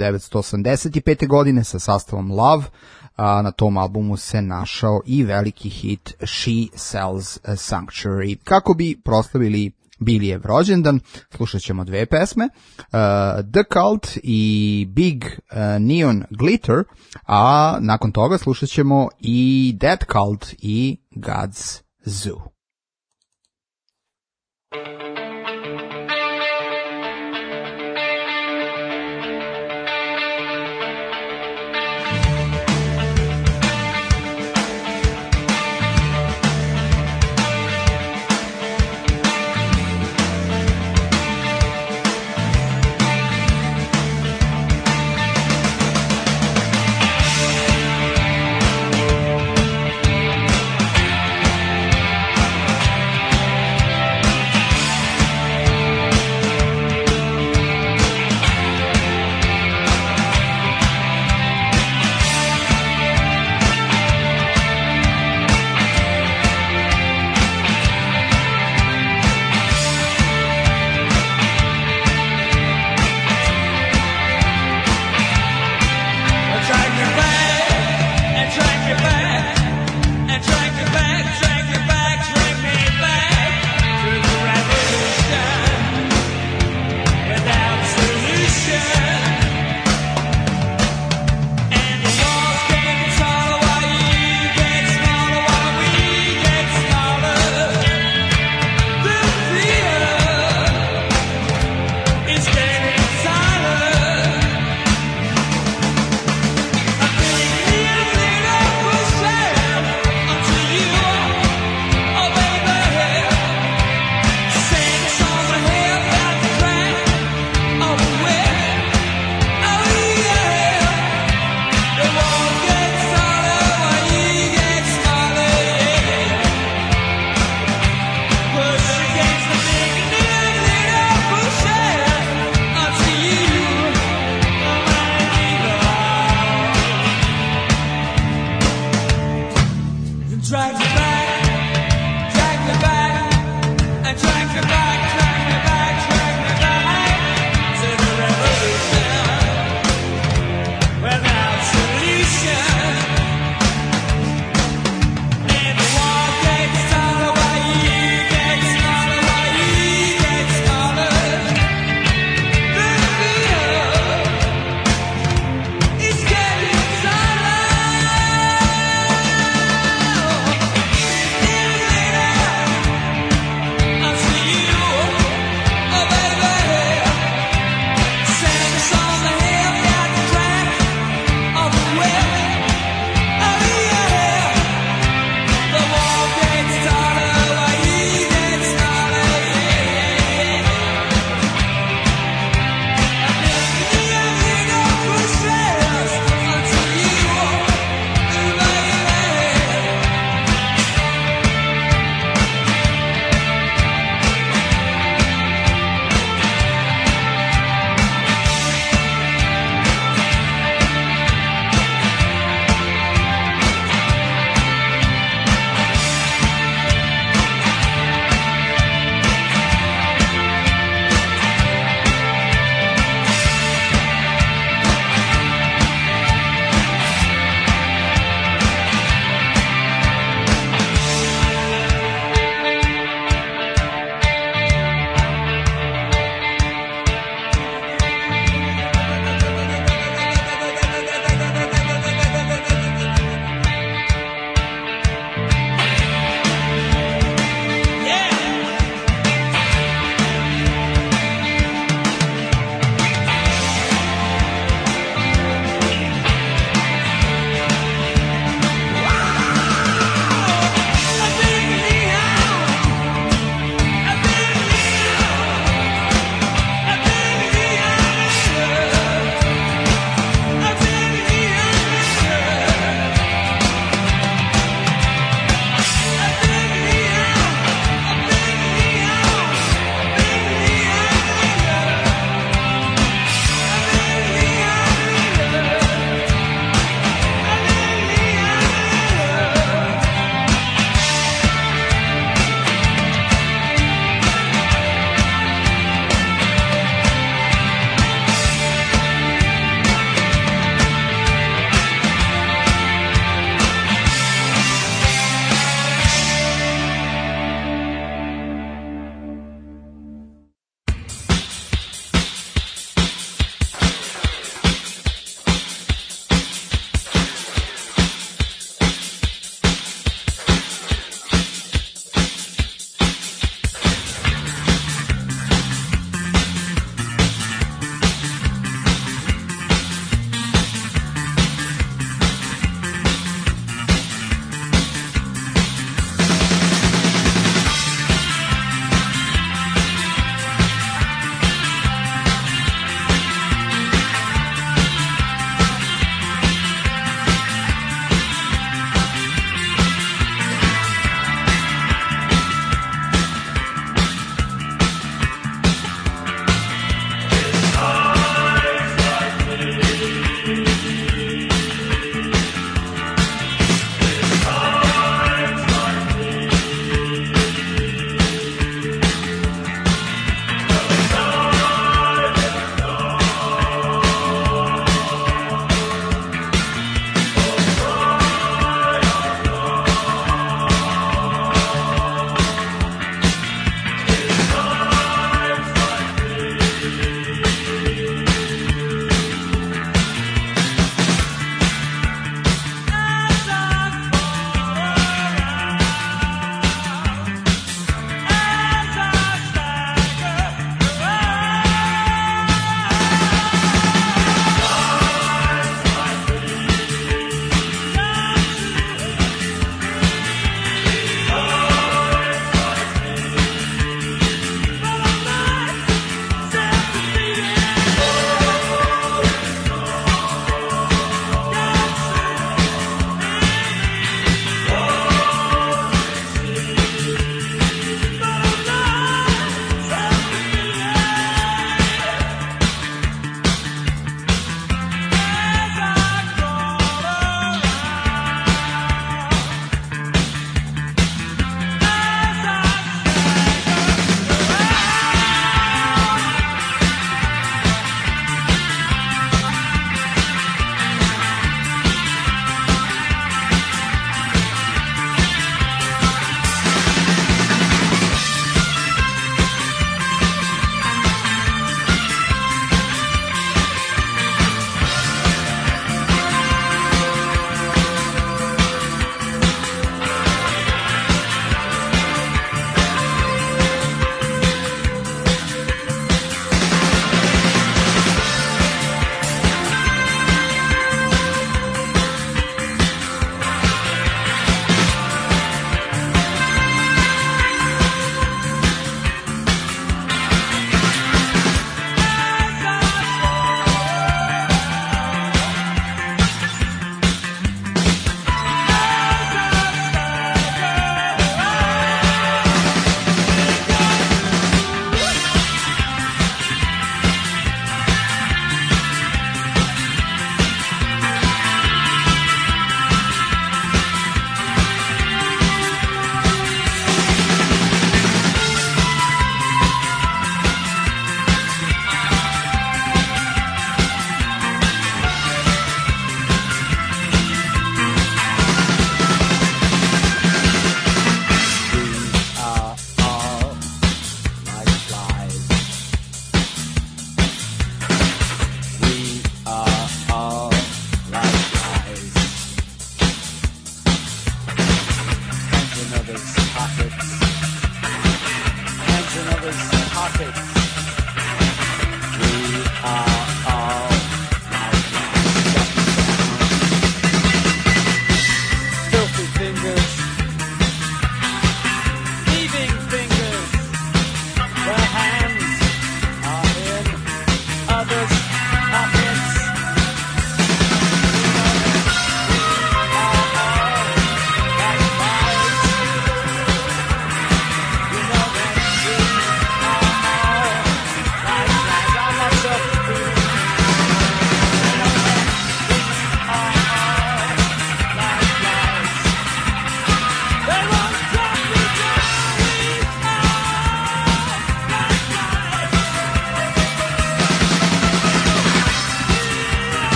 1985. godine sa sastavom Love, a na tom albumu se našao i veliki hit She Sells Sanctuary. Kako bi proslavili Billyjev rođendan, slušat ćemo 2 pesme, The Cult i Big Neon Glitter, a nakon toga slušat ćemo i Dead Cult i God's Zoo.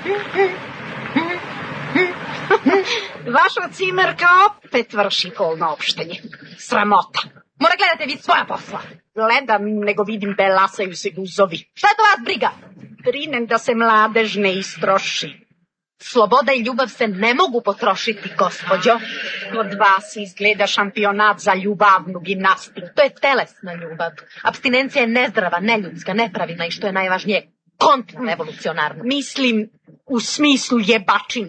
Vaša cimerka opet vrši polno opštenje. Sramota. Mora gledate vi svoja posla. Gledam, nego vidim belasaju se guzovi. Šta je to vas briga? Brinem da se mladež ne istroši. Sloboda i ljubav se ne mogu potrošiti, gospođo. Od vas izgleda šampionat za ljubavnu gimnastiku. To je telesna ljubav. Apstinencija je nezdrava, neljudska, nepravilna i što je najvažnije, kontrarevolucionarna. Mislim u smislu jebačine.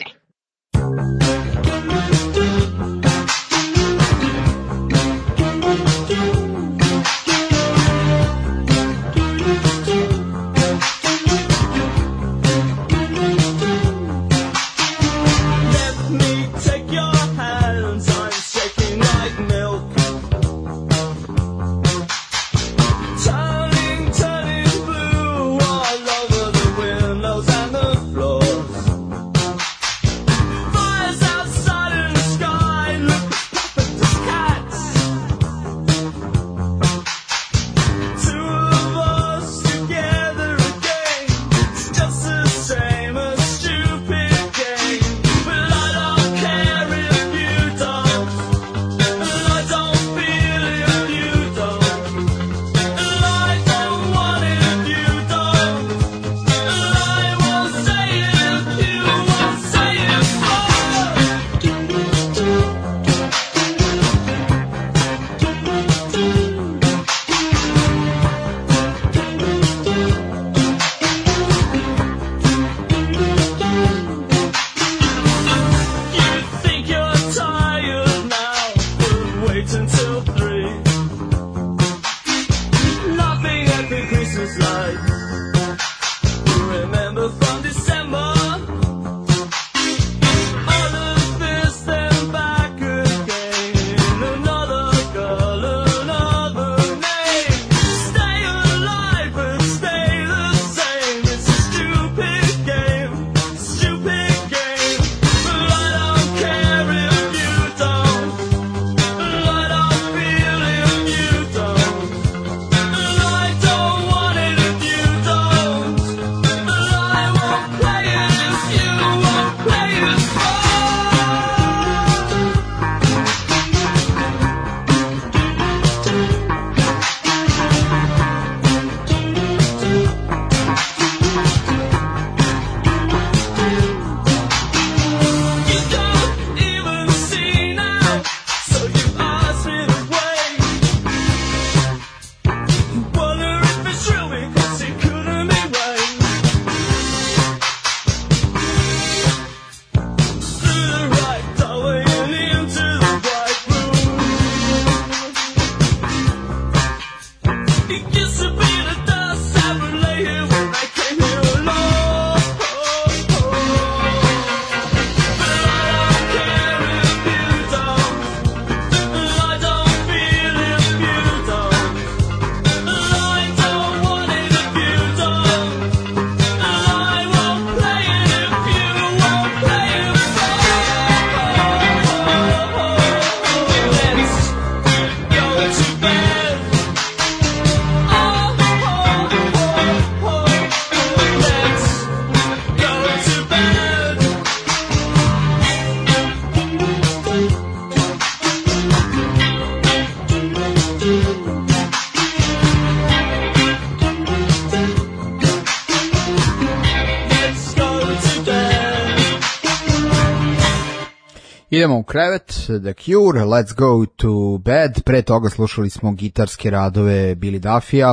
Idemo u krevet, The Cure, Let's Go to Bed. Pre toga slušali smo gitarske radove Billy Duffya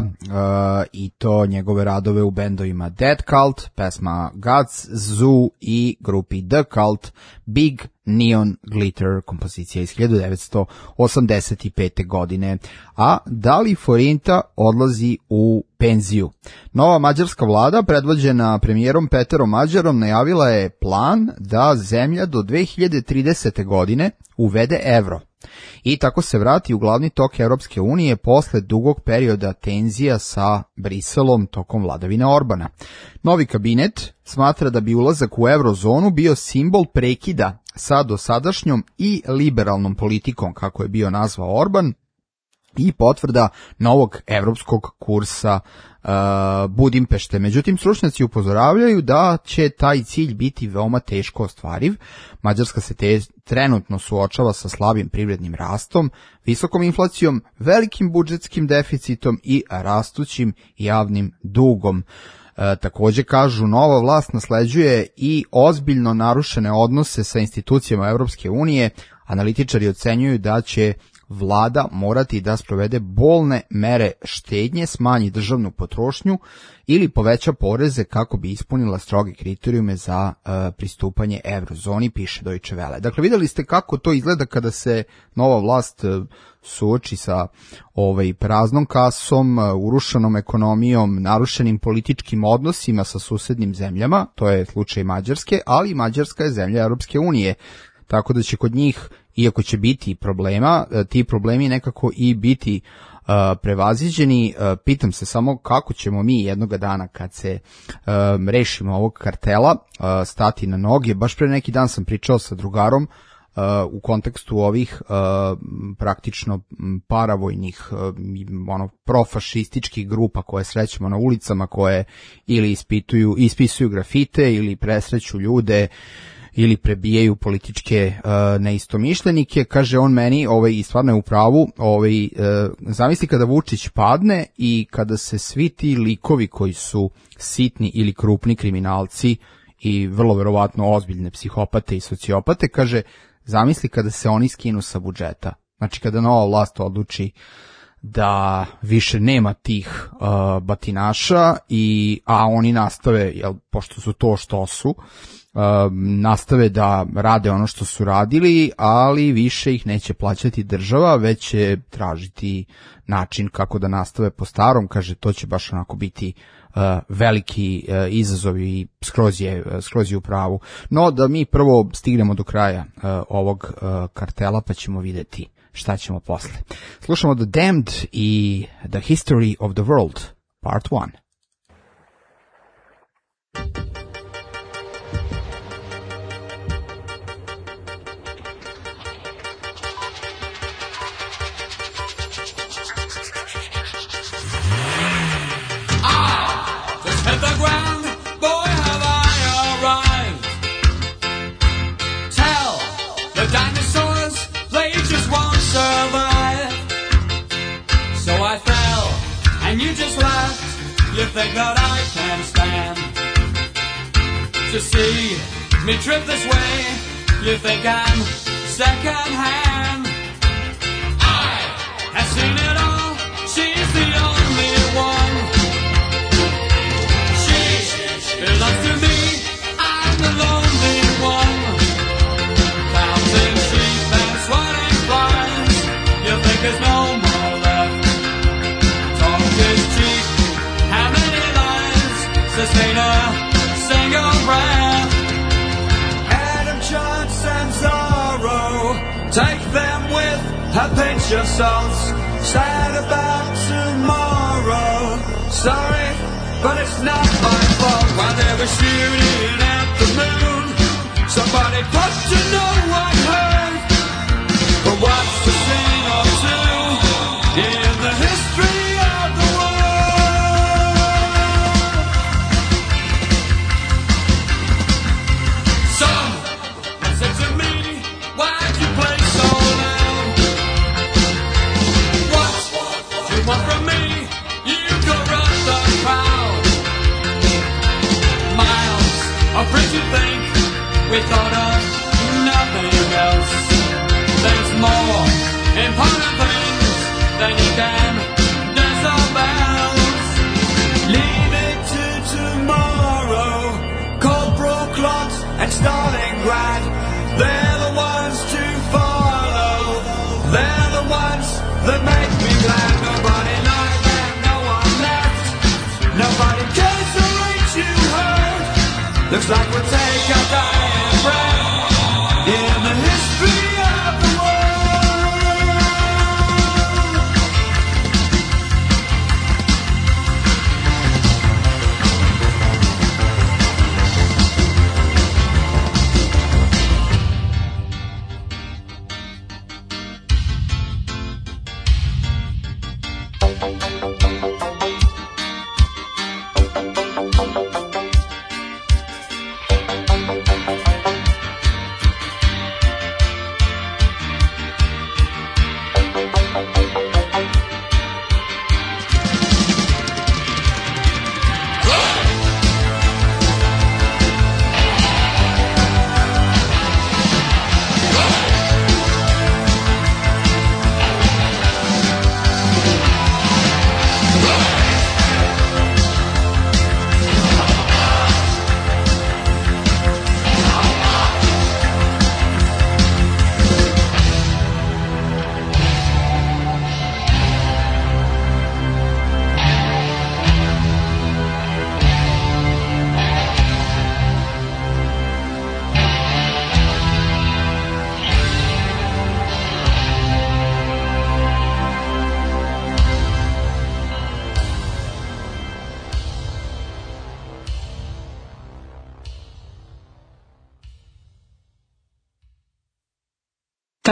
i to njegove radove u bendovima Dead Cult, pesma God's Zoo i grupi The Cult, Big Neon Glitter, kompozicija iz 1985. godine. A da li Forinta odlazi u penziju? Nova mađarska vlada, predvođena premijerom Peterom Mađarom, najavila je plan da zemlja do 2030. godine uvede evro i tako se vrati u glavni tok Europske unije posle dugog perioda tenzija sa Briselom tokom vladavine Orbana. Novi kabinet smatra da bi ulazak u eurozonu bio simbol prekida sa dosadašnjom i liberalnom politikom, kako je bio nazvao Orban, i potvrda novog evropskog kursa Budimpešte. Međutim, stručnjaci upozoravljaju da će taj cilj biti veoma teško ostvariv. Mađarska se trenutno suočava sa slabim privrednim rastom, visokom inflacijom, velikim budžetskim deficitom i rastućim javnim dugom. Takođe kažu, nova vlast nasleđuje i ozbiljno narušene odnose sa institucijama Evropske unije. Analitičari ocenjuju da će vlada morati da sprovede bolne mere štednje, smanji državnu potrošnju ili poveća poreze kako bi ispunila stroge kriterijume za pristupanje eurozoni, piše Deutsche Welle. Dakle, videli ste kako to izgleda kada se nova vlast suoči sa praznom kasom, urušenom ekonomijom, narušenim političkim odnosima sa susednim zemljama, to je slučaj Mađarske, ali Mađarska je zemlja Europske unije. Tako da će kod njih, iako će biti problema, ti problemi nekako i biti prevaziđeni. Pitam se samo kako ćemo mi jednoga dana kad se rešimo ovog kartela stati na noge. Baš pre neki dan sam pričao sa drugarom u kontekstu ovih praktično paravojnih profašističkih grupa koje srećemo na ulicama, koje ili ispisuju grafite ili presreću ljude ili prebijaju političke neistomišljenike. Kaže on meni, i stvarno je u pravu, zamisli kada Vučić padne i kada se svi ti likovi koji su sitni ili krupni kriminalci i vrlo verovatno ozbiljne psihopate i sociopate, kaže, zamisli kada se oni skinu sa budžeta. Znači kada nova vlast odluči da više nema tih batinaša, a oni nastave, pošto su to što su, nastave da rade ono što su radili, ali više ih neće plaćati država, već će tražiti način kako da nastave po starom. Kaže, to će baš onako biti veliki izazov i skroz je u pravu. No, da mi prvo stignemo do kraja ovog kartela, pa ćemo vidjeti šta ćemo posle. Slušamo The Damned i The History of the World, Part 1. You think that I can stand to see me trip this way? You think I'm second hand? I have seen it all. She's the only one. She belongs to me. I'm the lonely one. Counting sheep and swatting flies. You think there's no more left? Talk is cheap. How many lives sustain a single breath? Adam, chance and sorrow, take them with a pinch of salt. Sad about tomorrow. Sorry, but it's not my fault. While they were shooting at the moon, somebody put to no one heard. But what's to sing or two in the history of the world? Someone said to me, why'd you play so loud? What do you want from me? You corrupt the crowd. Miles of bridge, you think we thought of nothing else. There's more important things than you can disavow. Leave it to tomorrow. Corporal Klotz and Stalingrad, they're the ones to follow. They're the ones that make me glad. Nobody like them, no one left. Nobody cares the rate you heard. Looks like we'll take a dying breath in the history of the world.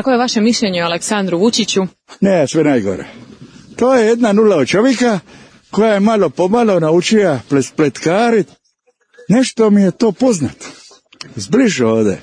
kako je vaše mišljenje o Aleksandru Vučiću? Ne, sve najgore. To je jedna nula od čovjeka koja je malo pomalo naučila spletkarit. Nešto mi je to poznato. Zbliže ovde.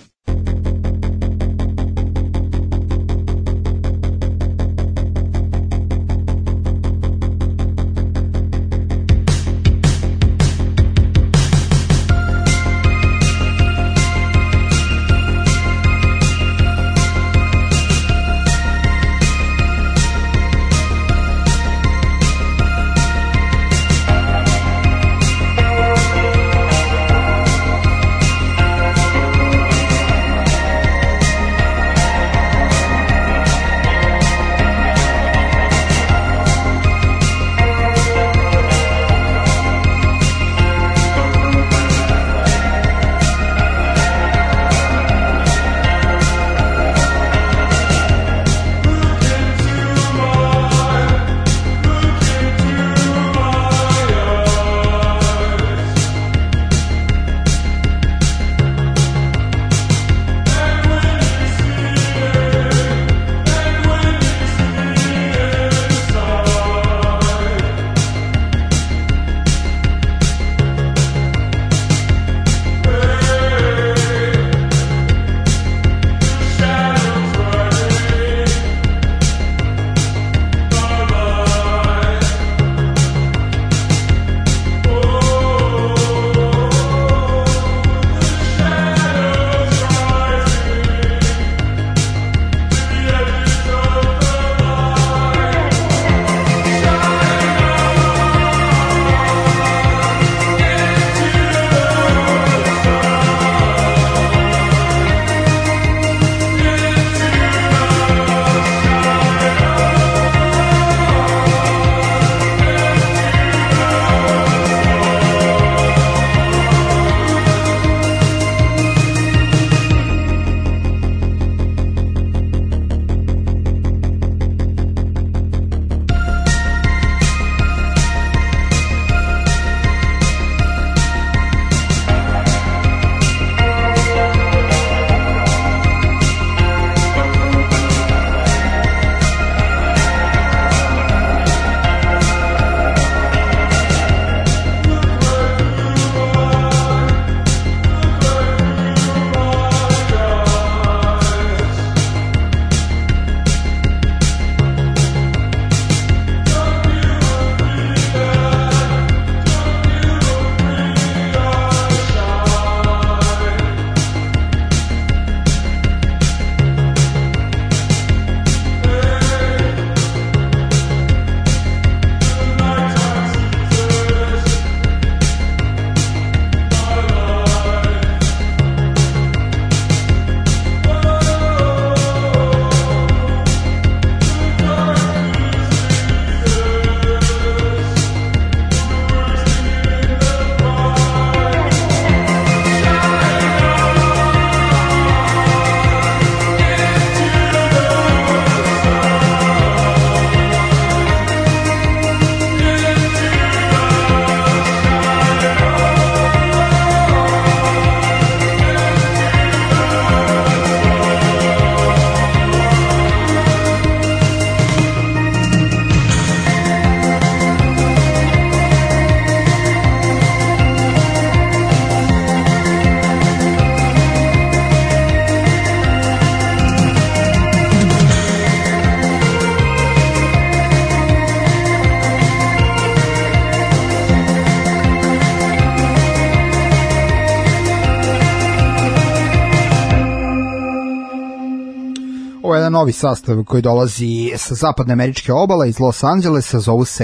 Ovo je jedan novi sastav koji dolazi sa zapadne američke obale iz Los Angelesa, zovu se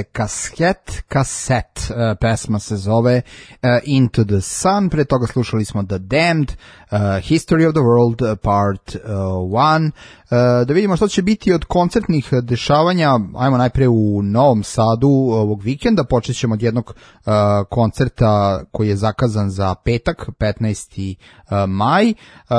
Cassette, pesma se zove Into the Sun, pre toga slušali smo The Damned, History of the World Part 1. Da vidimo što će biti od koncertnih dešavanja. Ajmo najpre u Novom Sadu ovog vikenda, počet ćemo od jednog koncerta koji je zakazan za petak, 15. maj.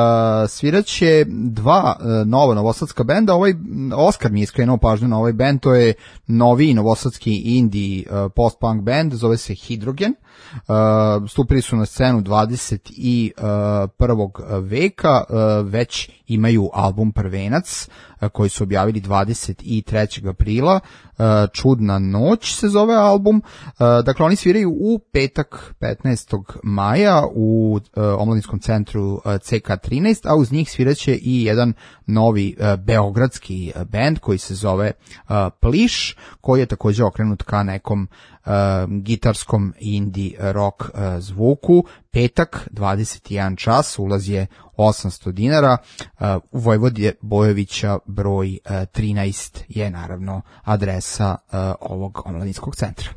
Sviraće dva nova novosadska benda. Oskar mi je skrenuo pažnju na ovaj bend, to je novi novosadski indie post-punk band, zove se Hydrogen. Stupili su na scenu 21. veka, već imaju album Prvenac, koji su objavili 23. aprila. Čudna noć se zove album. Dakle, oni sviraju u petak 15. maja u omladinskom centru CK13, a uz njih sviraće i jedan novi beogradski bend koji se zove Pliš, koji je također okrenut ka nekom gitarskom indie rock zvuku. Petak, 21 čas, ulaz je 800 dinara. U Vojvode Bojovića broj 13 je naravno adresa ovog omladinskog centra.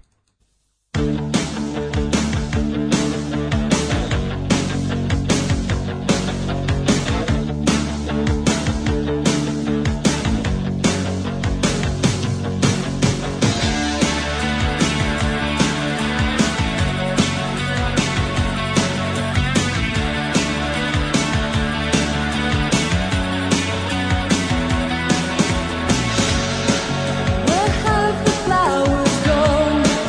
Where have the flowers gone?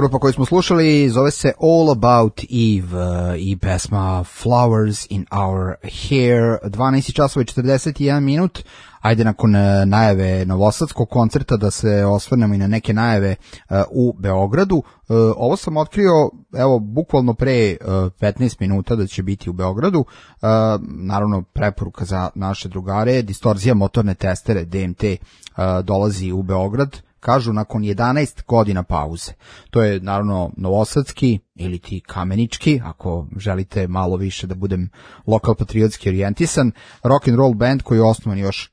grupa koju smo slušali zove se All About Eve i pesma Flowers in Our Hair. 12 časova i 41 minut. Ajde nakon najave novosadskog koncerta da se osvrnemo i na neke najave u Beogradu. Ovo sam otkrio, evo, bukvalno pre 15 minuta da će biti u Beogradu. Naravno, preporuka za naše drugare. Distorzija motorne testere DMT dolazi u Beograd. Kažu nakon 11 godina pauze. To je naravno novosadski ili ti kamenički, ako želite malo više da budem lokal patriotski orijentisan, rock and roll band koji je osnovan još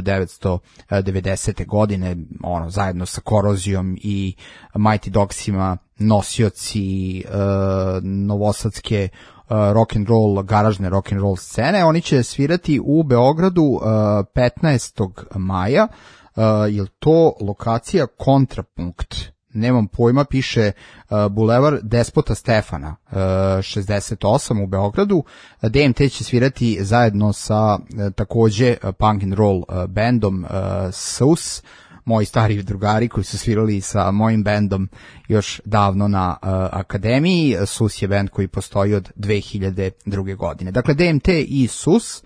1990. godine, zajedno sa Korozijom i Mighty Dogsima, nosioci novosadske rock and roll, garažne rock and roll scene. Oni će svirati u Beogradu 15. maja. Je to lokacija Kontrapunkt? Nemam pojma, piše Bulevar Despota Stefana 68 u Beogradu. DMT će svirati zajedno sa takođe punk and roll bandom SUS, moji stari drugari koji su svirali sa mojim bandom još davno na akademiji. SUS je band koji postoji od 2002. godine. Dakle, DMT i SUS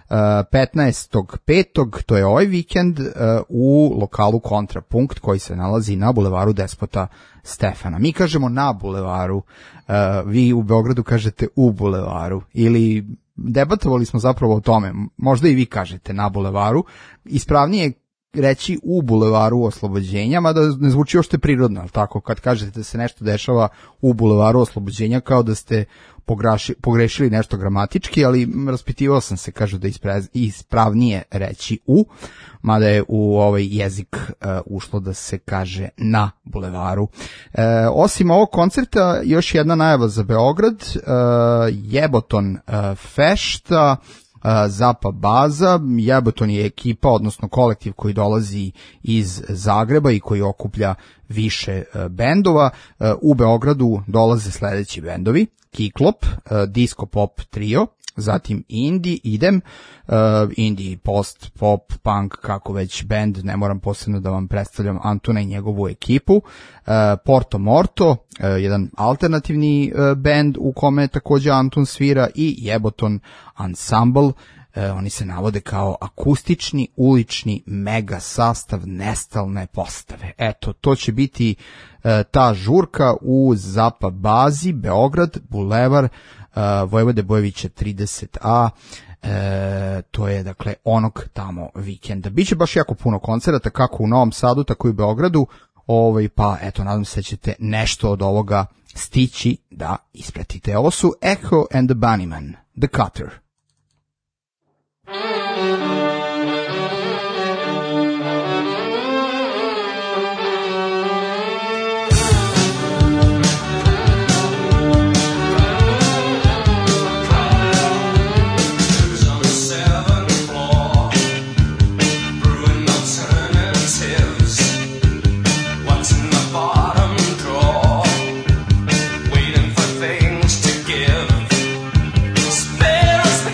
15.5. to je ovaj vikend u lokalu Kontrapunkt koji se nalazi na bulevaru Despota Stefana. Mi kažemo na bulevaru, vi u Beogradu kažete u bulevaru, ili debatovali smo zapravo o tome, možda i vi kažete na bulevaru, ispravnije reći u bulevaru Oslobođenja, mada ne zvuči još te prirodno, ali tako, kad kažete da se nešto dešava u bulevaru Oslobođenja, kao da ste pogrešili nešto gramatički, ali raspitivao sam se, kažu da ispravnije reći u, mada je u ovaj jezik ušlo da se kaže na bulevaru. Osim ovog koncerta, još jedna najava za Beograd, Jeboton fešta, Zapa baza. Jeboton je ekipa, odnosno kolektiv koji dolazi iz Zagreba i koji okuplja više bendova. U Beogradu dolaze sledeći bendovi: Kiklop, Disco Pop Trio, zatim Idem, indie, post, pop, punk, kako već bend, ne moram posebno da vam predstavljam Antuna i njegovu ekipu, Porto Morto, jedan alternativni bend u kome takođe Antun svira, i Jeboton Ensemble. Oni se navode kao akustični, ulični mega sastav nestalne postave. Eto, to će biti ta žurka u Zapa bazi, Beograd, Bulevar Vojvode Bojevića 30A. To je dakle onog tamo vikenda. Biće baš jako puno koncerata, kako u Novom Sadu, tako i u Beogradu. Pa eto, nadam se da ćete nešto od ovoga stići da ispratite. Ovo su Echo and the Bunnymen, The Cutter. Waiting for things to give. Spares the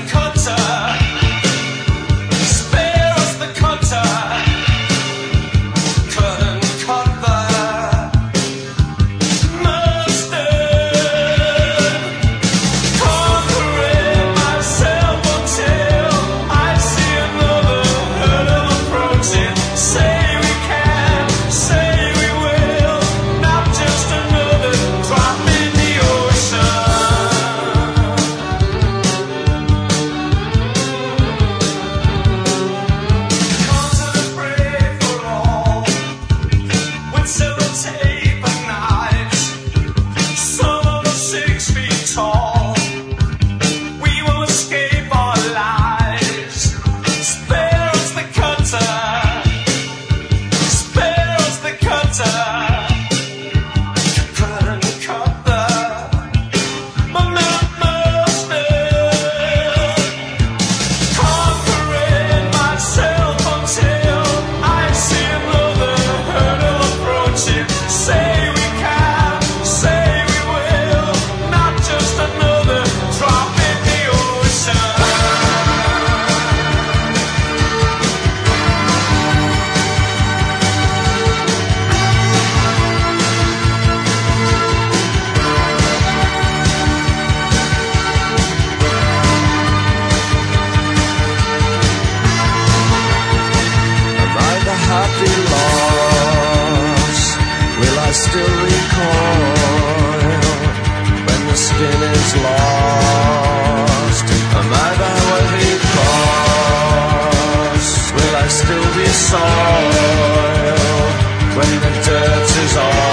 happy loss? Will I still recoil when the skin is lost? Am I the worthy cause? Will I still be soiled when the dirt is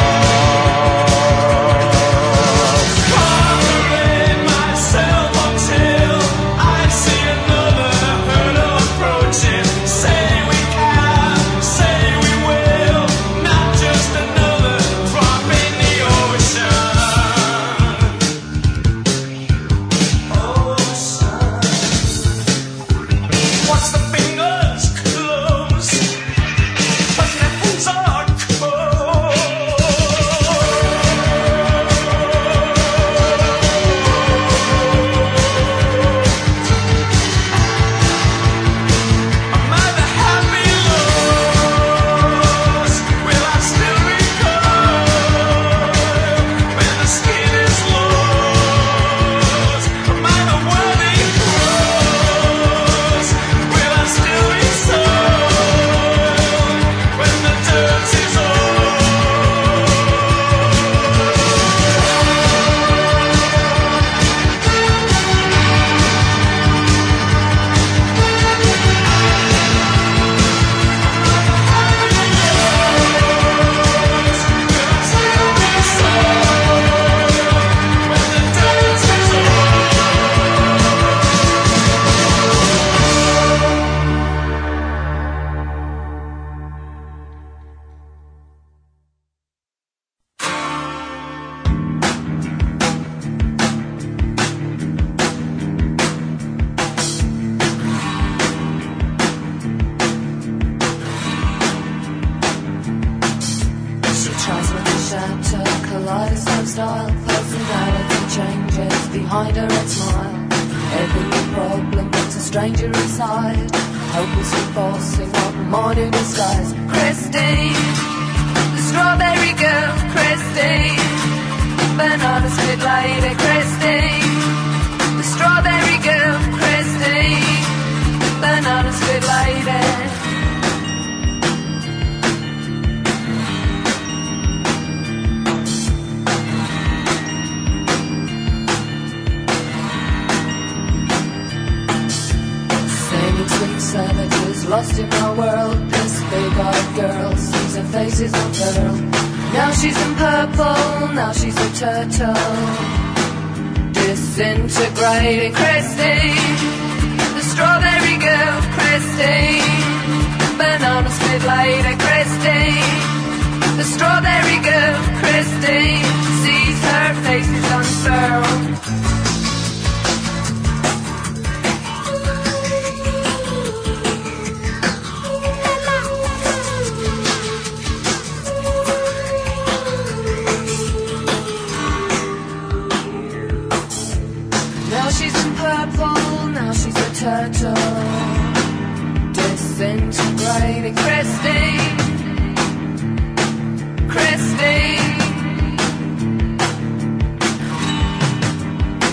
off? Covering myself until I see another herd approaching. Say we can, say we will, not just another drop in the ocean. Watch the fingers close, but their hands are style, personality changes behind her red smile. Every problem puts a stranger inside, hopelessly forcing on morning skies. Christine, the strawberry girl, Christine, banana split lady, Christine, the strawberry girl, Christine, banana split lady. Savages lost in our world. This big-eyed girl sees her face is unfurled. Now she's in purple, now she's a turtle, disintegrating. Christine, the strawberry girl, Christine, banana split lady, Christine, the strawberry girl, Christine, sees her face is unfurled. Now she's a turtle, disintegrating. Christine, Christine,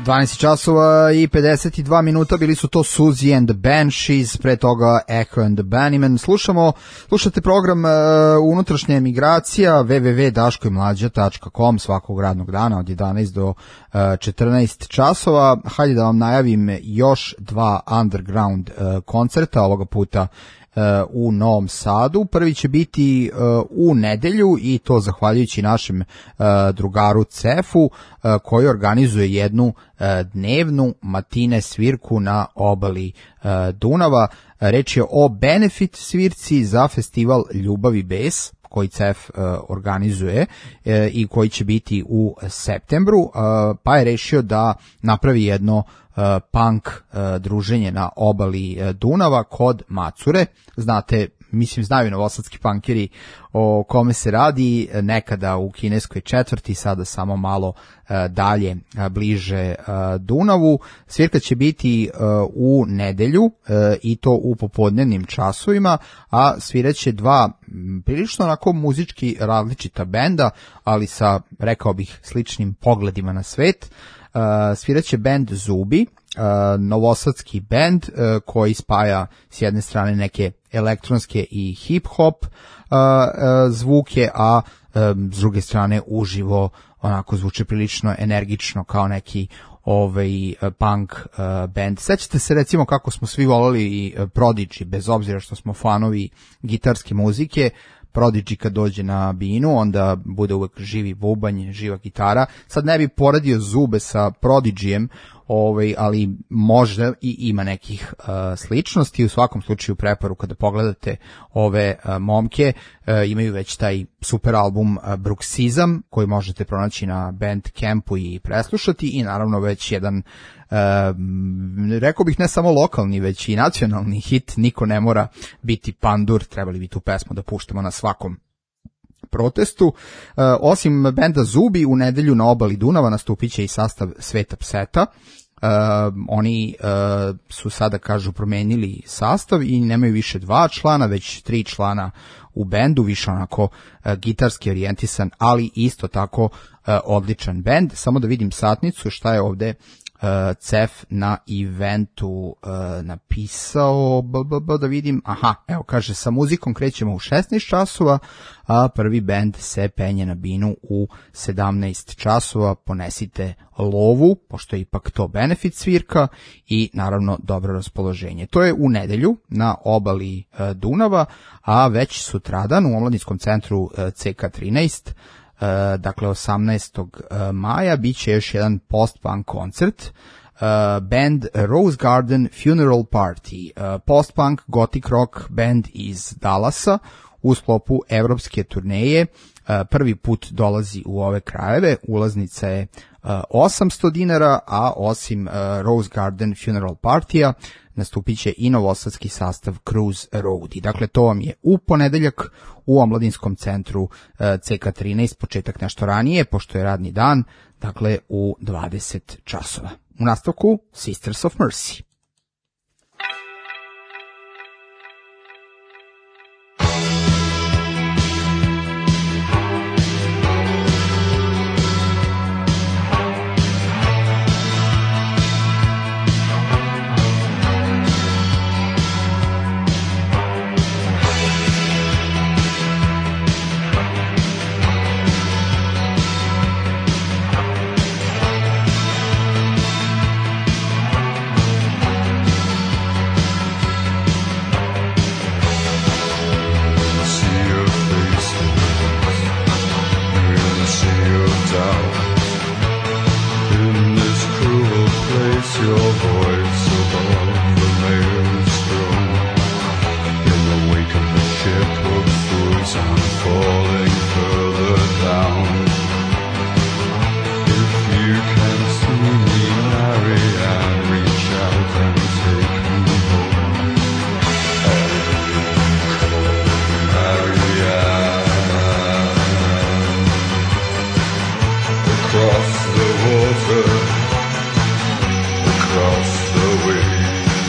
12 časova i 52 minuta, bili su to Suzy and the Banshees, pre toga Echo and the Bunnymen. Slušate program Unutrašnja emigracija, www.daškoimlađa.com svakog radnog dana od 11 do 14 časova. Hajde da vam najavim još dva underground koncerta, ovoga puta u Novom Sadu. Prvi će biti u nedelju i to zahvaljujući našem drugaru Cefu koji organizuje jednu dnevnu matine svirku na obali Dunava. Reč je o benefit svirci za festival Ljubav i bes koji CEF organizuje i koji će biti u septembru, pa je rešio da napravi jedno punk druženje na obali Dunava kod Macure. Znate, mislim, znaju novosadski punkeri o kome se radi, nekada u kineskoj četvrti, sada samo malo dalje, bliže Dunavu. Svirka će biti u nedelju i to u popodnevnim časovima, a sviraće dva prilično onako muzički različita benda, ali sa, rekao bih, sličnim pogledima na svet. Sviraće bend Zubi, novosadski bend koji spaja s jedne strane neke elektronske i hip-hop zvuke, a s druge strane uživo onako zvuče prilično energično kao neki punk band. Sećate se recimo kako smo svi volali i Prodigy, bez obzira što smo fanovi gitarske muzike. Prodigy kad dođe na binu, onda bude uvek živi bubanj, živa gitara. Sad ne bi poredio Zube sa Prodigyjem, ali možda i ima nekih sličnosti. U svakom slučaju preporuka da pogledate ove momke. Imaju već taj super album Bruxizam koji možete pronaći na Bandcampu i preslušati, i naravno već jedan rekao bih ne samo lokalni već i nacionalni hit Niko ne mora biti pandur. Trebali bi tu pesmu da puštamo na svakom protestu. Osim benda Zubi, u nedelju na obali Dunava nastupit će i sastav Sveta Pseta. Oni su sada, kažu, promenili sastav i nemaju više 2 člana, već 3 člana u bendu, više onako gitarski orijentisan, ali isto tako odličan bend. Samo da vidim satnicu, šta je ovde Cef na eventu napisao, da vidim, aha, evo kaže, sa muzikom krećemo u 16 časova, a prvi bend se penje na binu u 17 časova, ponesite lovu, pošto je ipak to benefit svirka, i naravno dobro raspoloženje. To je u nedelju na obali Dunava, a već sutradan u omladinskom centru CK13, dakle 18. maja, bit će još jedan post-punk koncert. Band Rose Garden Funeral Party, post-punk gothic rock band iz Dallasa u sklopu evropske turneje. Prvi put dolazi u ove krajeve, ulaznica je $800, a osim Rose Garden Funeral Partija nastupit će i novosadski sastav Cruise Roadie. Dakle, to vam je u ponedeljak u omladinskom centru CK13, početak nešto ranije, pošto je radni dan, dakle u 20 časova. U nastavku Sisters of Mercy. Across the water, across the way.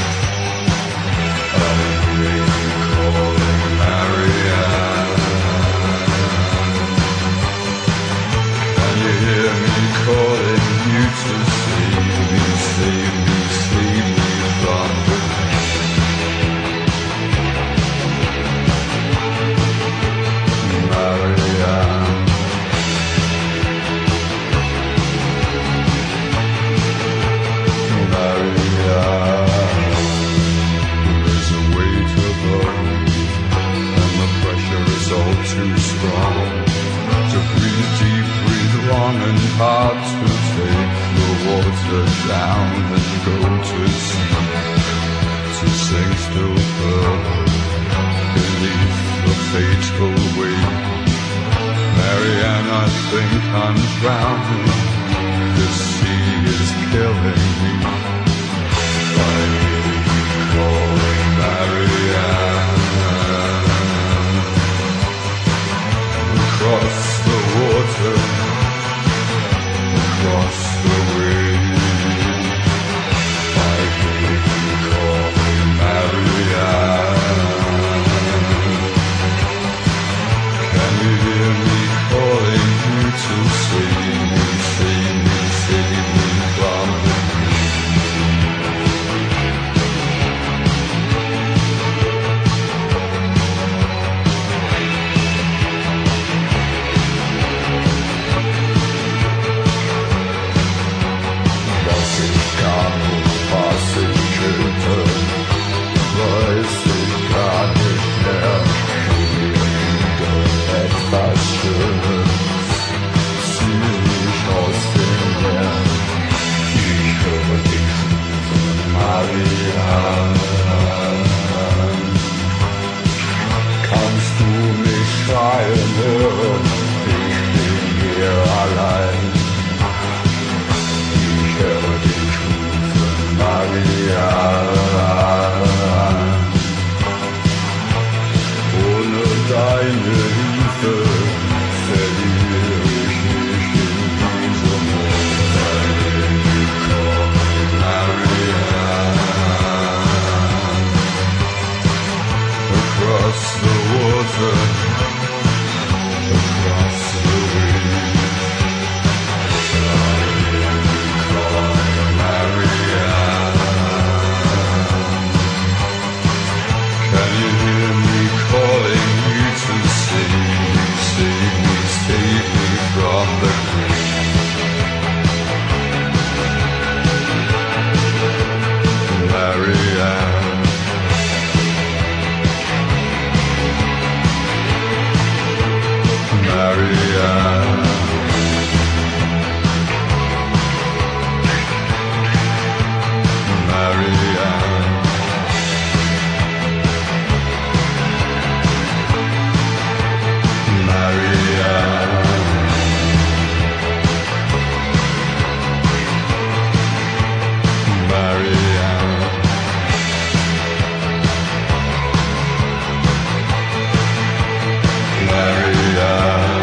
go to sea, to sing still further beneath the fateful wave. Marianne, I think I'm drowning. This sea is killing me. I hear you calling Marianne. Across the water, across the wave, I hear you calling Marianne. Can you hear me calling you to save me, save me, save me from the kannst du mich schreien hören, ich bin hier allein. Ich höre dich rufen, Marianne. Ohne deine Hilfe verliere ich mich in diesem Moment. Marianne. Across the water, across the wind, I hear you calling Marianne. Can you hear me calling you to save me, save me, save me from the grave? Marianne. Marianne. Marianne. Marianne. Marianne. Marianne.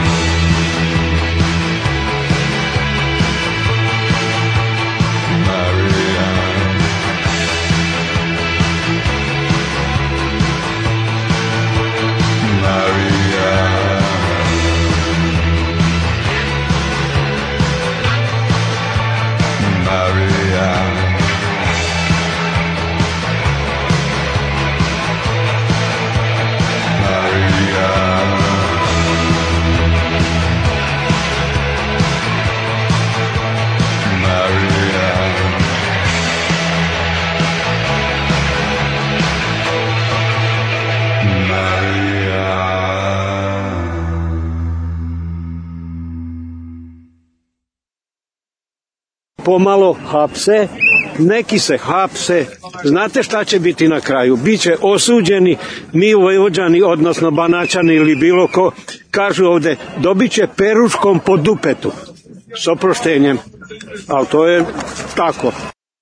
Pomalo hapse, neki se hapse, znate šta će biti na kraju? Biće osuđeni, mi Vojvođani, odnosno Banaćani ili bilo ko, kažu ovde, dobit će peruškom po dupetu, s oproštenjem, ali to je tako.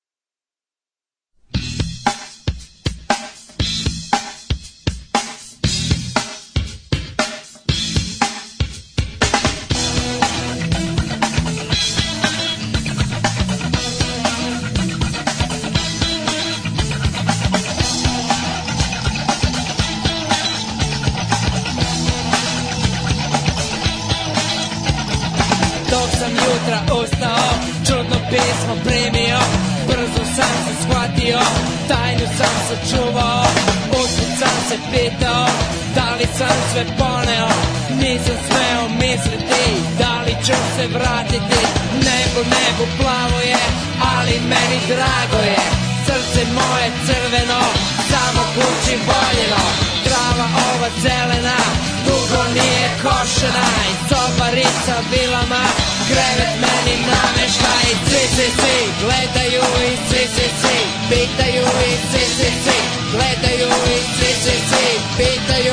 Tajnu sam sačuvao, usput sam se pitao, da li sam sve poneo, nisam smeo misliti, da li ću se vratiti, nebo plavo je, ali meni drago je, srce moje crveno, samo kući voljeno, trava ova zelena, dugo nije košena, i sobarica vilama, krevet meni namešta i svi gledaju i svi pitaju i svi gledaju i svi pitaju.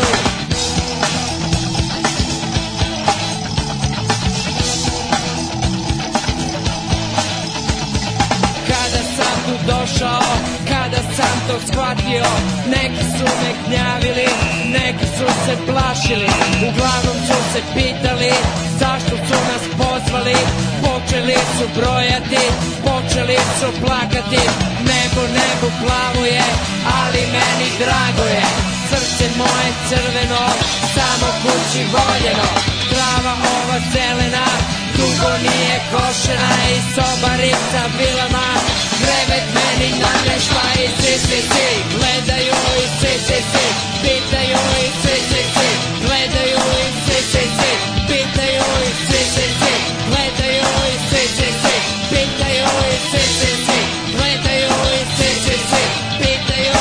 Kada sam tu došao, kada sam to shvatio, neki su me gnjavili, neki su se plašili, uglavnom su se pitali zašto su nas pozvali. Počeli su brojati, počeli su plakati, nebo plavo je, ali meni drago je. Srce moje crveno, samo kući voljeno, trava ova zelena, dugo nije košena i sobarica vilama. Krevet meni namešta i svi gledaju i svi pitaju i svi gledaju i svi pitaju i svi gledaju i svi pitaju i svi gledaju i svi pitaju.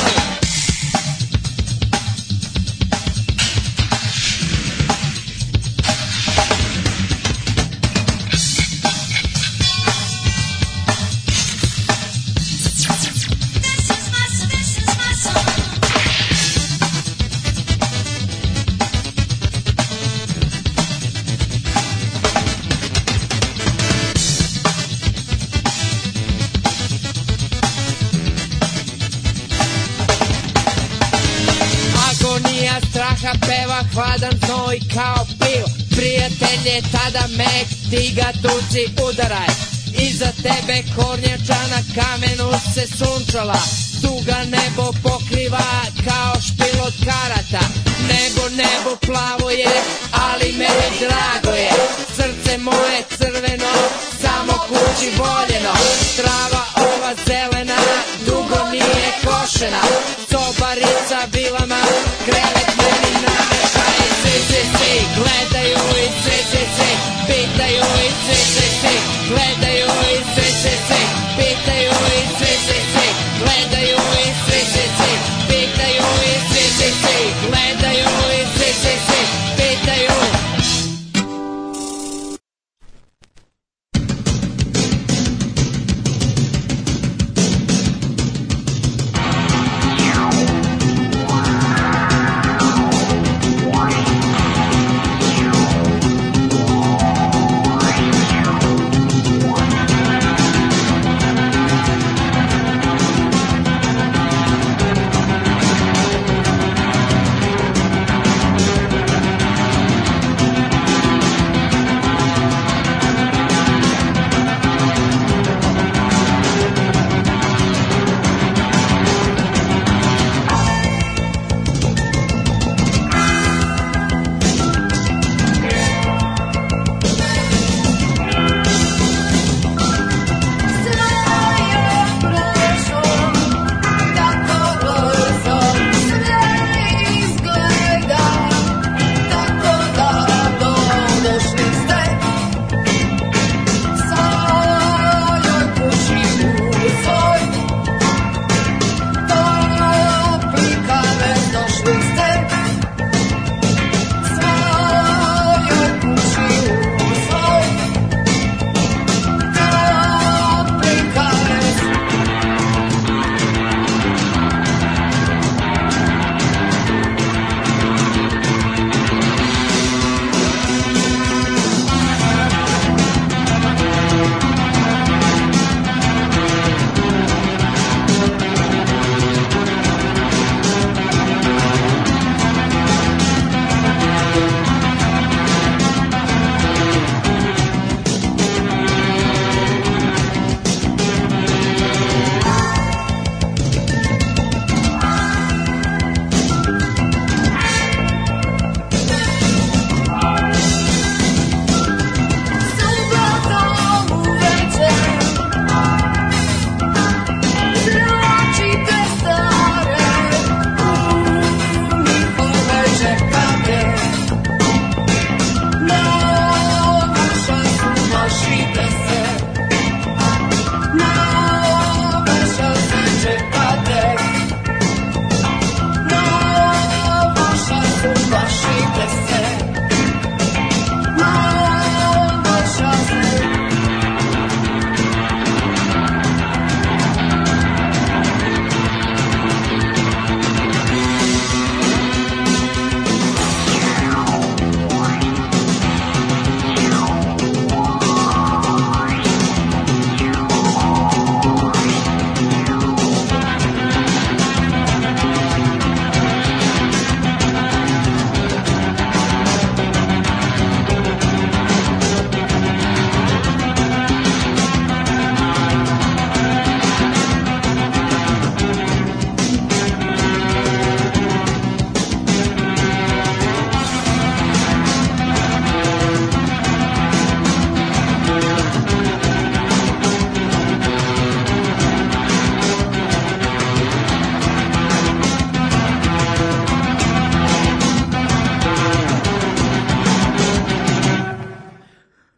Peva hladan znoj kao pil, prijatelje tada mek, ti ga tuci udaraj. Iza tebe kornjača na kamenu se sunčala, duga nebo pokriva kao špil od karata. Nebo plavo je, ali meni drago je. Srce moje crveno, samo kući voljeno. Trava ova zelena, dugo nije košena. Sobarica vilama, krevet meni nameša i svi gledaju i svi pitaju i svi gledaju i svi pitaju i svi gledaju i svi pitaju i svi gledaju i svi pitaju.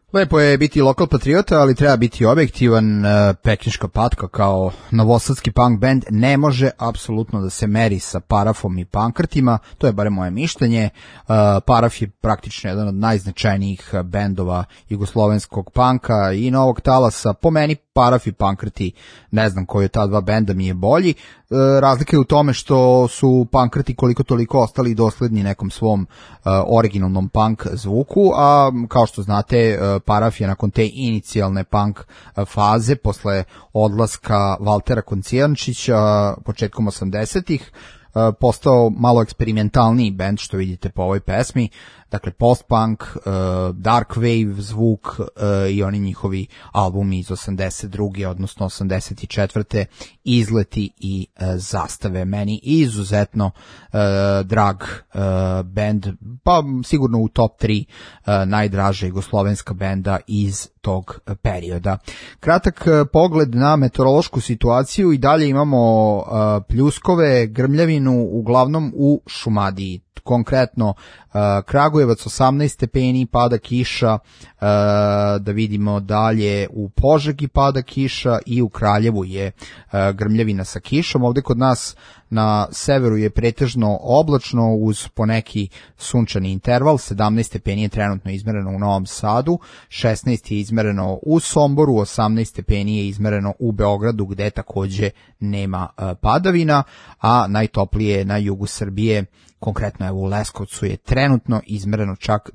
Lepo je biti lokal patriota, ali treba biti objektivan. Pekinška patka kao novosadski punk band ne može apsolutno da se meri sa Parafom i Pankrtima, to je bare moje mišljenje. Paraf je praktično jedan od najznačajnijih bendova jugoslovenskog punka i novog talasa. Po meni Paraf i Pankrti, ne znam koji od ta dva benda mi je bolji. Razlika je u tome što su Pankrti koliko toliko ostali dosledni nekom svom originalnom punk zvuku, a kao što znate Paraf je nakon te inicijalne punk faze posle odlaska Valtera Koncijančića početkom 80-ih postao malo eksperimentalniji bend, što vidite po ovoj pesmi. Dakle, post-punk, dark wave zvuk i oni njihovi albumi iz 82. odnosno 84. Izleti i zastave. Meni izuzetno drag bend, pa sigurno u top 3 najdraža jugoslovenska benda iz tog perioda. Kratak pogled na meteorološku situaciju. I dalje imamo pljuskove, grmljavinu, uglavnom u Šumadiji. Konkretno Kragujevac 18 stepeni, pada kiša, da vidimo dalje u Požegi pada kiša i u Kraljevu je grmljavina sa kišom. Ovde kod nas na severu je pretežno oblačno uz poneki sunčani interval. 17 stepeni je trenutno izmereno u Novom Sadu, 16 je izmereno u Somboru, 18 stepeni je izmereno u Beogradu gde takođe nema padavina, a najtoplije na jugu Srbije, konkretno evo u Leskovcu je trenutno izmereno čak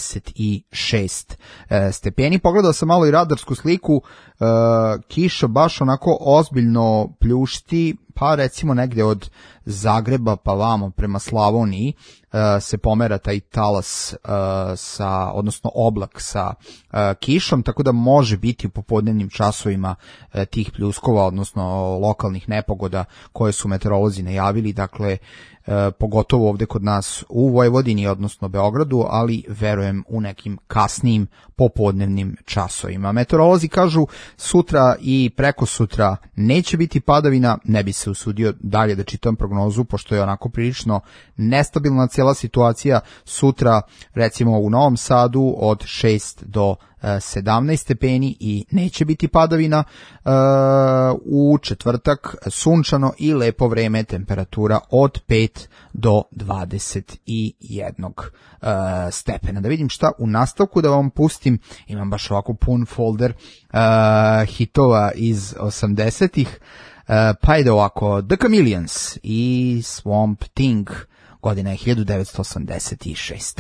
26 stepeni. Pogledao sam malo i radarsku sliku, kiša baš onako ozbiljno pljušti, pa recimo negde od Zagreba pa vamo prema Slavoniji se pomera taj talas odnosno oblak sa kišom, tako da može biti u popodnevnim časovima tih pljuskova, odnosno lokalnih nepogoda koje su meteorolozi najavili, dakle pogotovo ovde kod nas u Vojvodini, odnosno Beogradu, ali verujem u nekim kasnijim popodnevnim časovima. Meteorolozi kažu sutra i preko sutra neće biti padavina, ne bi se usudio dalje da čitam prognozu, pošto je onako prilično nestabilna cijela situacija. Sutra recimo u Novom Sadu od 6 do 17 stepeni i neće biti padavina. U četvrtak sunčano i lepo vreme, temperatura od 5 do 21 stepena. Da vidim šta u nastavku da vam pustim, imam baš ovako pun folder hitova iz 80-ih, pa ide ovako The Chameleons i Swamp Thing, godina je 1986.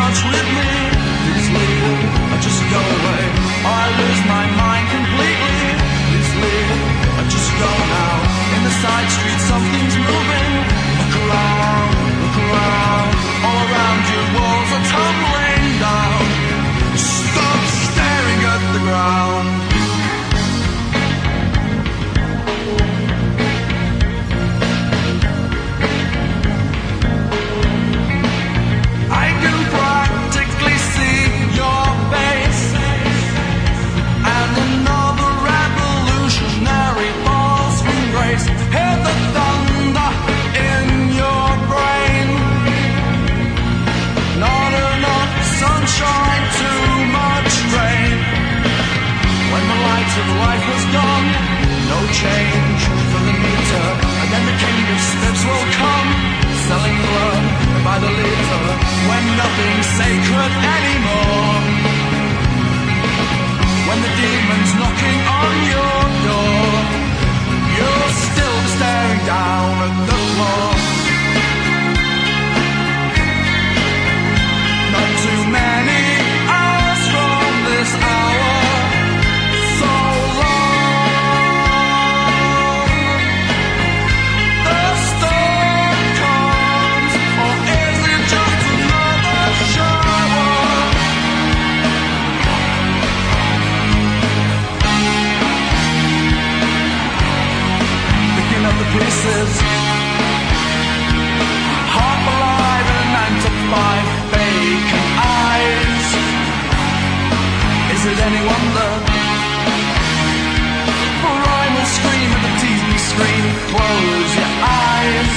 much with me. Please leave, or just go away, or I lose my mind completely. Please leave, or just go now. In the side street something's moving. Look around, all around you walls are tumbling down. Stop staring at the ground. I can practically see your face, and another revolutionary falls from grace. Hear the thunder in your brain. Not enough sunshine, too much rain. When the light of life was gone, no change for the meter, and then the king of steps will come, selling blood by the liter, when nothing's sacred anymore. When the demon's knocking on your door, you'll still be staring down at the floor. Not too many hours from this hour, so long. The storm comes, or is it just another shower? Picking up the pieces, half alive in a 9 to 5, vacant eyes. Is it any wonder? For I will scream at the TV screen, close your eyes.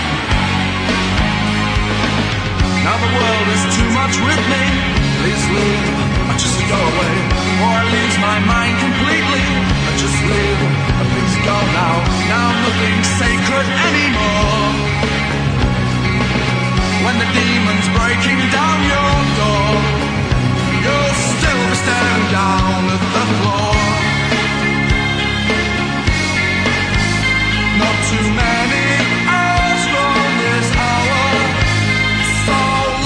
Now the world is too much with me. Please leave, or just go away, or I lose my mind completely. Or just leave, or please go now. Now nothing's sacred anymore. When the demon's breaking down your door, you'll still be staring down at the floor. Not too many hours from this hour, so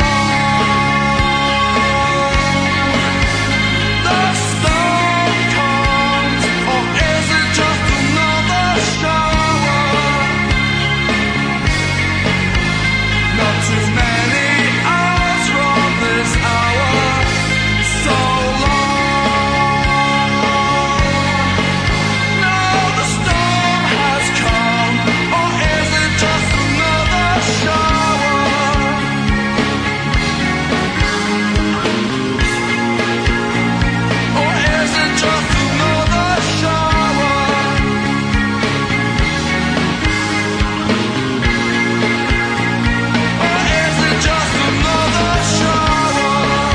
long. The storm comes, or is it just another shower? Not too many hours from this hour, so long. Now the storm has come, or is it just another shower? Or is it just another shower? Or is it just another shower?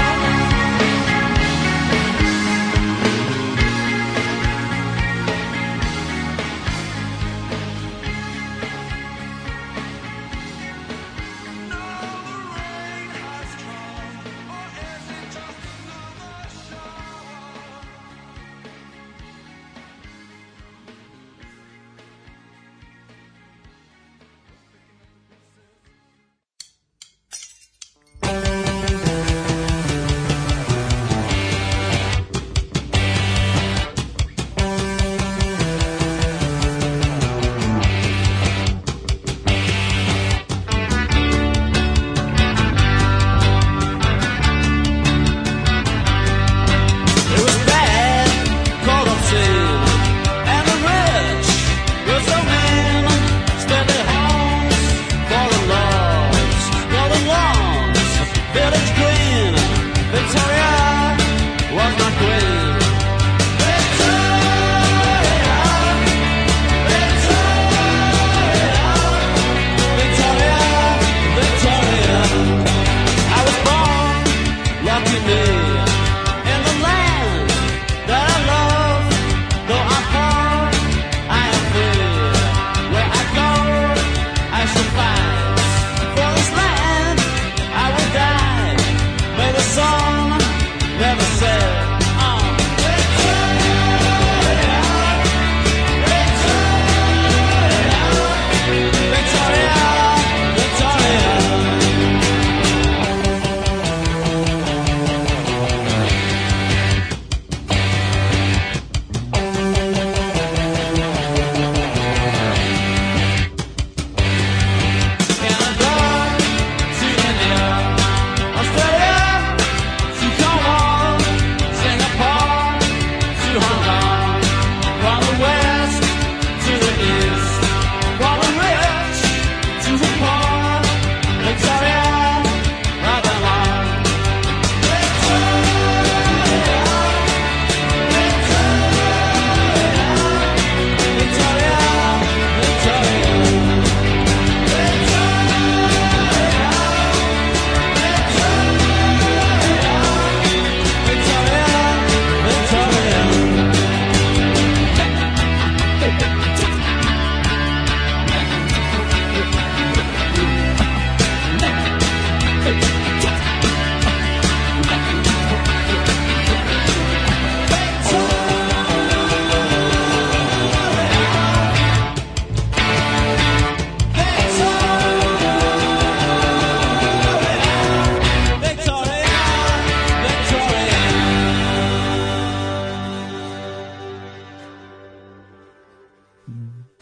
It was bad, called up sin, and the rich were so mean. Steady homes, fallen logs, golden lawns, village green. Victoria was my queen. Victoria, Victoria, Victoria, Victoria. I was born, lucky me, in the land that I love. Though I'm poor, I am free. Where I go, I shall fight. For this land, I will die.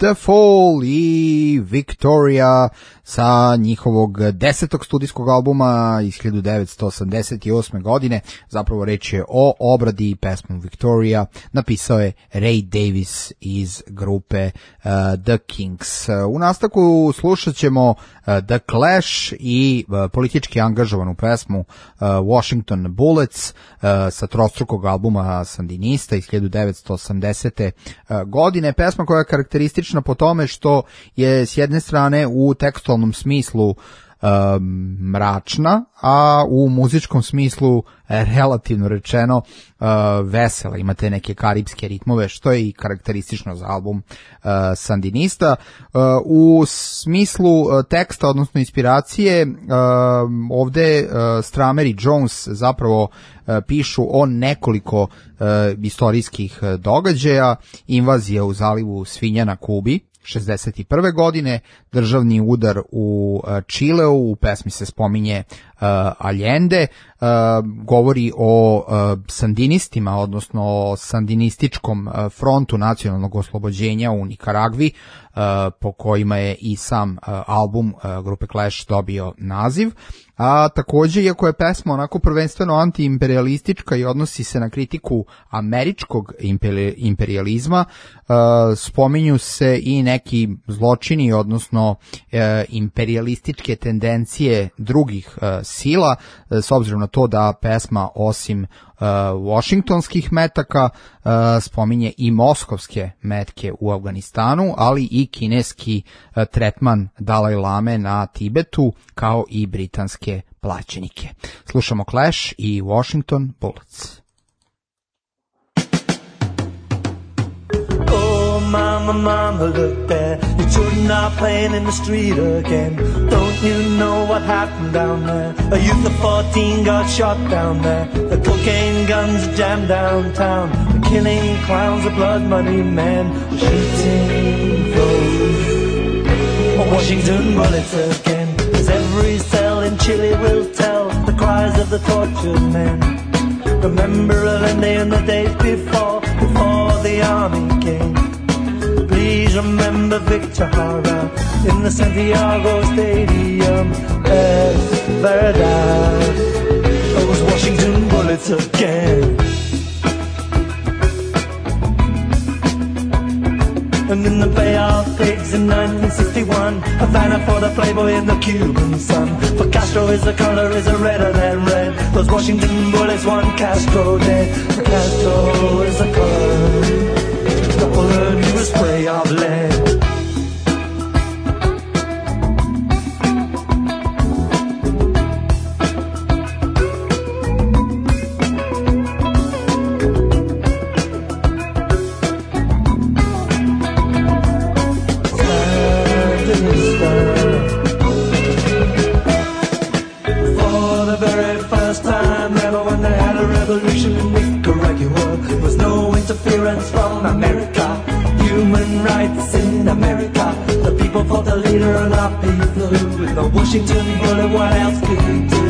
The Fall i Victoria sa njihovog 10. studijskog albuma iz 1988. godine. Zapravo reč je o obradi pesmom Victoria. Napisao je Ray Davis iz grupe The Kinks. U nastavku slušat ćemo The Clash i politički angažovanu pesmu Washington Bullets sa trostrukog albuma Sandinista iz 1980. godine. Pesma koja je karakteristična po tome što je s jedne strane u tekstualnom smislu mračna, a u muzičkom smislu relativno rečeno vesela. Imate neke karipske ritmove, što je i karakteristično za album Sandinista. U smislu teksta, odnosno inspiracije, ovde Stramer i Jones zapravo pišu o nekoliko istorijskih događaja: invazija u zalivu Svinja na Kubi 61. godine, državni udar u Čileu, u pesmi se spominje Allende, govori o sandinistima, odnosno o sandinističkom frontu nacionalnog oslobođenja u Nikaragvi, po kojima je i sam album grupe Clash dobio naziv. A takođe, iako je pesma onako prvenstveno antiimperialistička i odnosi se na kritiku američkog imperializma, spominju se i neki zločini, odnosno imperialističke tendencije drugih sila, s obzirom na to da pesma osim washingtonskih metaka spominje i moskovske metke u Afganistanu, ali i kineski tretman Dalaj Lame na Tibetu, kao i britanske plaćenike. Slušamo Clash i Washington Bullets. Mama, mama, look there. Your children are playing in the street again. Don't you know what happened down there? A youth of 14 got shot down there. The cocaine guns jammed downtown. The killing clowns, the blood money men, the shooting those Washington Bullets again. As every cell in Chile will tell the cries of the tortured men. Remember Allende in the days before the army came. Please remember Victor Jara in the Santiago Stadium. Verdad, those Washington Bullets again. And in the Bay of Pigs in 1961, Havana for the Playboy and the Cuban Sun. For Castro is the color is a redder than red. Those Washington Bullets want Castro dead. For Castro is the color. Couple of you a spray of lead. For the very first time ever, when they had a revolution in Nicaragua, there was no interference from America. Human rights in America. The people fought the leader and our people. With the Washington Bullet, what else could you do?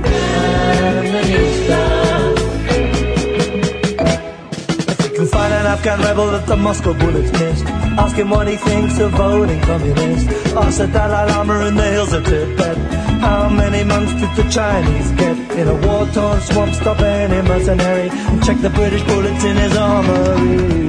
If we can find an Afghan rebel that the Moscow Bullets missed, ask him what he thinks of voting communist. Ask the Dalai Lama in the hills of Tibet, how many months did the Chinese get in a war-torn swamp? Stop any mercenary and check the British bullets in his armory.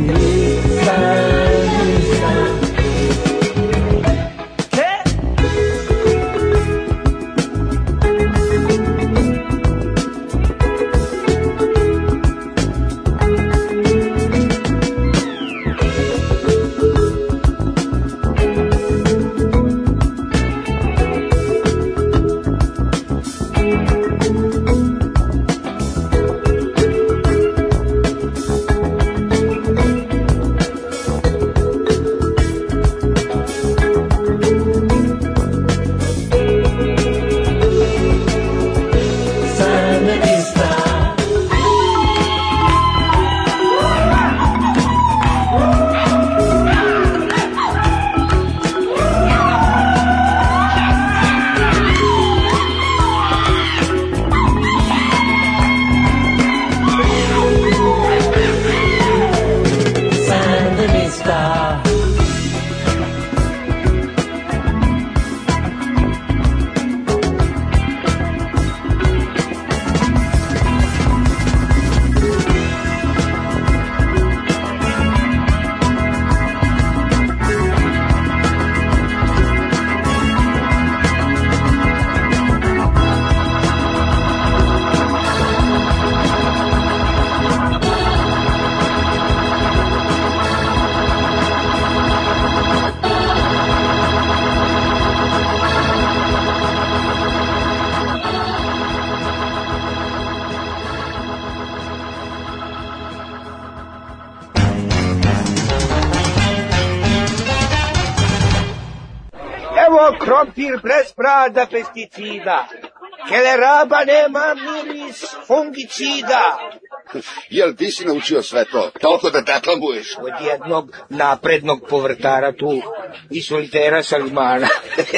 krompir bez brada pesticida. Keleraba nema miris fungicida. Jel ti si naučio sve to? Toliko da deklamuješ? Od jednog naprednog povrtara tu i solitera Salimana.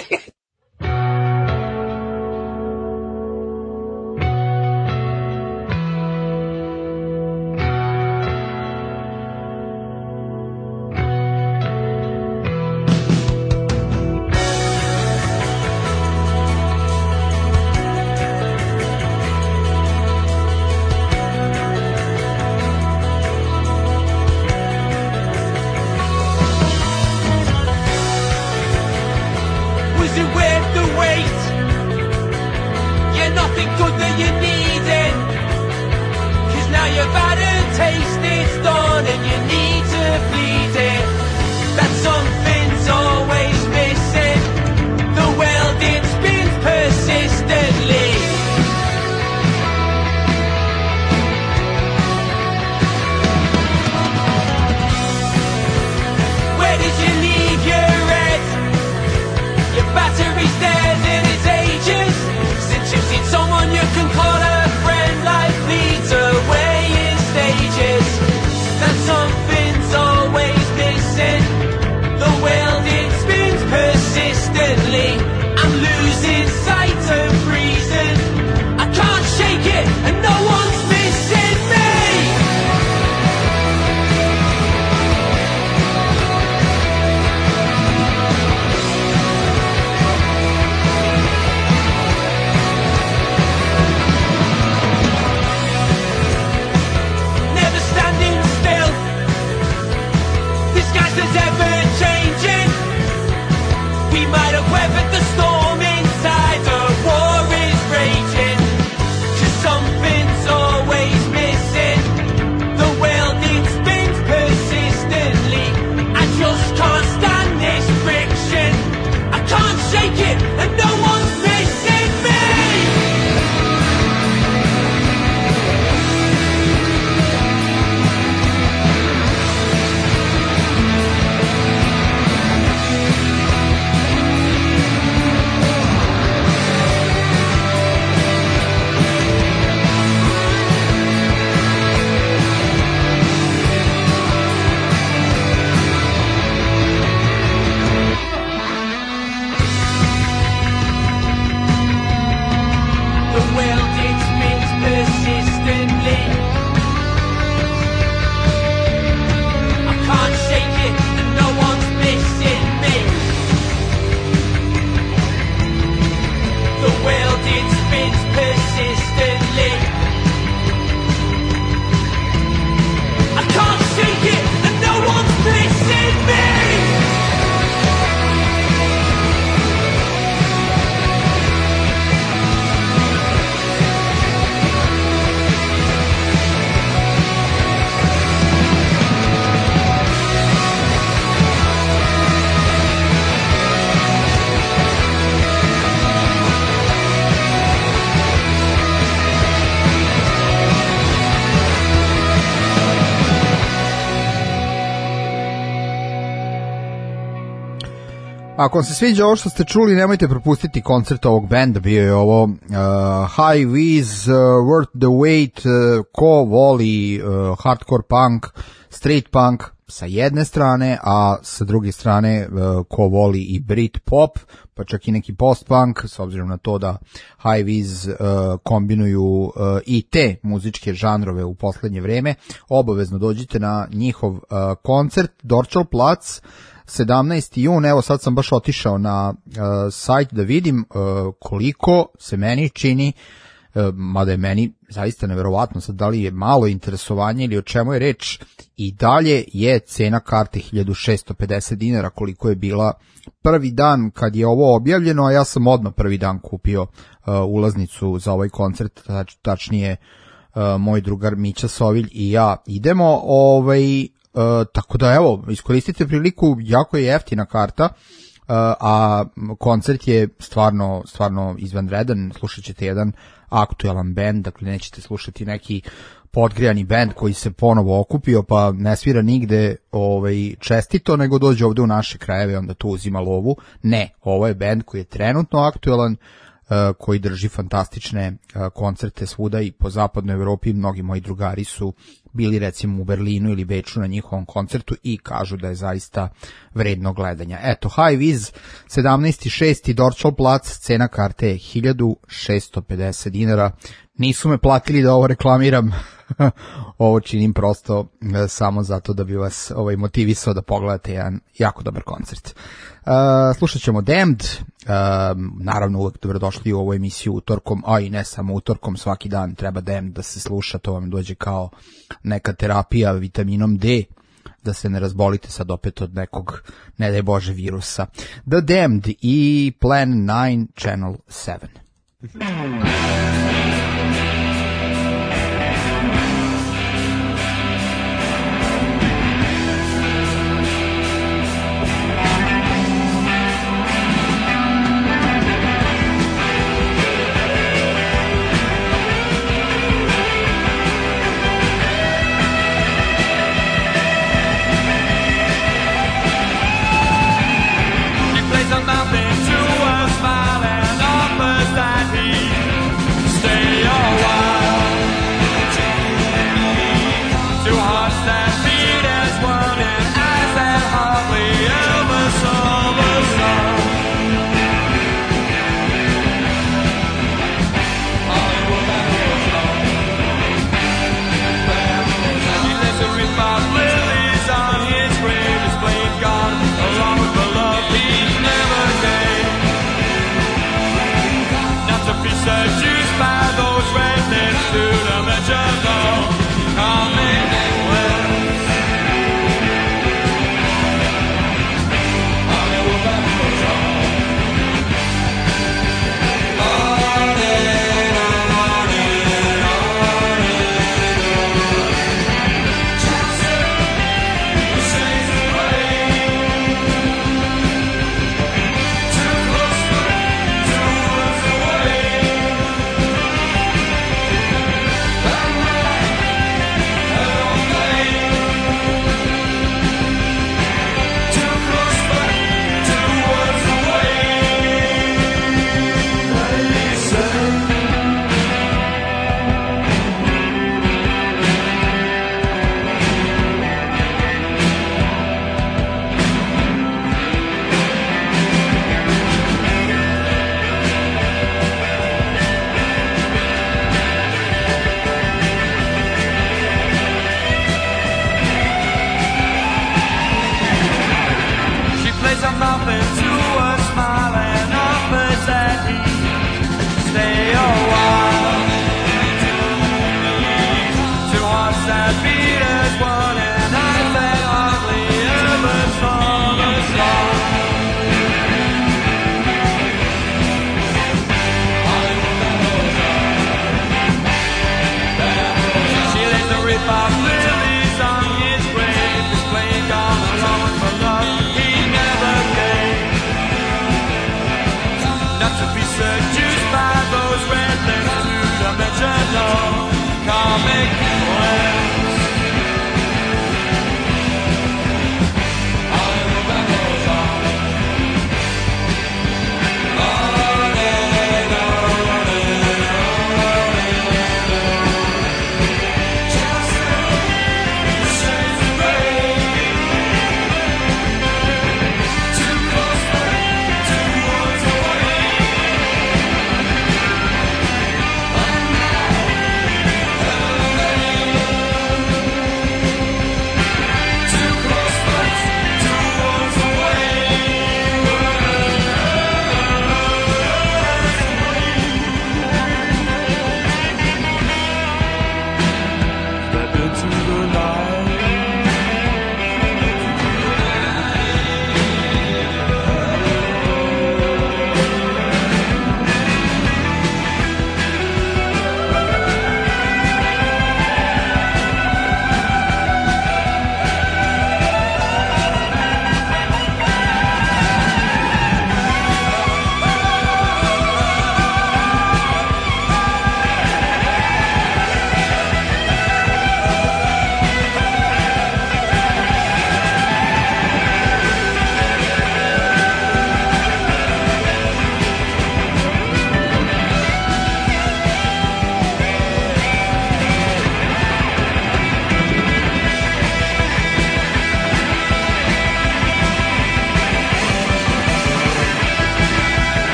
Ako vam se sviđa ovo što ste čuli, nemojte propustiti koncert ovog benda, bio je ovo High Viz, Worth the Wait, ko voli hardcore punk, street punk sa jedne strane, a sa druge strane ko voli i Brit pop, pa čak i neki post-punk, s obzirom na to da High Viz kombinuju i te muzičke žanrove u poslednje vreme, obavezno dođite na njihov koncert, Dorčel plac, 17. jun, evo sad sam baš otišao na sajt da vidim koliko se meni čini, mada je meni zaista neverovatno sad da li je malo interesovanje ili o čemu je reč, i dalje je cena karte 1650 dinara koliko je bila prvi dan kad je ovo objavljeno, a ja sam odmah prvi dan kupio ulaznicu za ovaj koncert, tačnije moj drugar Mića Sovilj i ja idemo, tako da evo, iskoristite priliku, jako je jeftina karta, a koncert je stvarno izvanredan, slušat ćete jedan aktuelan bend, dakle nećete slušati neki podgrijani bend koji se ponovo okupio, pa ne svira nigde čestito, nego dođe ovde u naše krajeve, onda tu uzima lovu. Ne, ovo je bend koji je trenutno aktuelan, koji drži fantastične koncerte svuda i po zapadnoj Evropi. Mnogi moji drugari su bili recimo u Berlinu ili Beču na njihovom koncertu i kažu da je zaista vredno gledanja. Eto, High Viz, 17.6. Dorčelplatz, cena karte je 1650 dinara. Nisu me platili da ovo reklamiram, ovo činim prosto samo zato da bi vas motivisao da pogledate jedan jako dobar koncert. Slušat ćemo Damned, naravno uvek dobrodošli u ovu emisiju utorkom, a i ne samo utorkom, svaki dan treba Damned da se sluša, to vam dođe kao neka terapija vitaminom D, da se ne razbolite sad opet od nekog, ne daj Bože, virusa. The Damned i Plan 9 Channel 7.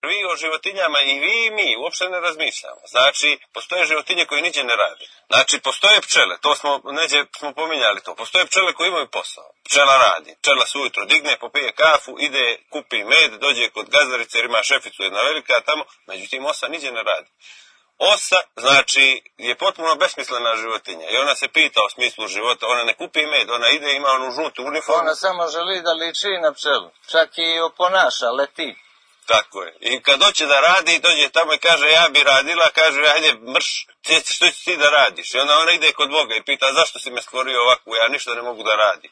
vi o životinjama i vi i mi uopšte ne razmišljamo. Znači, postoje životinje koje niđe ne rade. Znači, postoje pčele, to neđe smo pominjali to. Postoje pčele koje imaju posao. Pčela radi. Pčela se ujutro digne, popije kafu, ide, kupi med, dođe kod gazdarice jer ima šeficu jedna velika tamo, međutim osa niđe ne radi. Osa, znači, je potpuno besmislena životinja i ona se pita o smislu života, ona ne kupi med, ona ide, ima onu žutu uniformu. Ona samo želi da liči na pčelu, čak i oponaša, leti. Tako je. I kad hoće da radi, dođe tamo i kaže ja bi radila, kaže ajde mrš, što ćeš ti da radiš? I onda ona ide kod Boga i pita zašto si me stvorio ovako, ja ništa ne mogu da radim.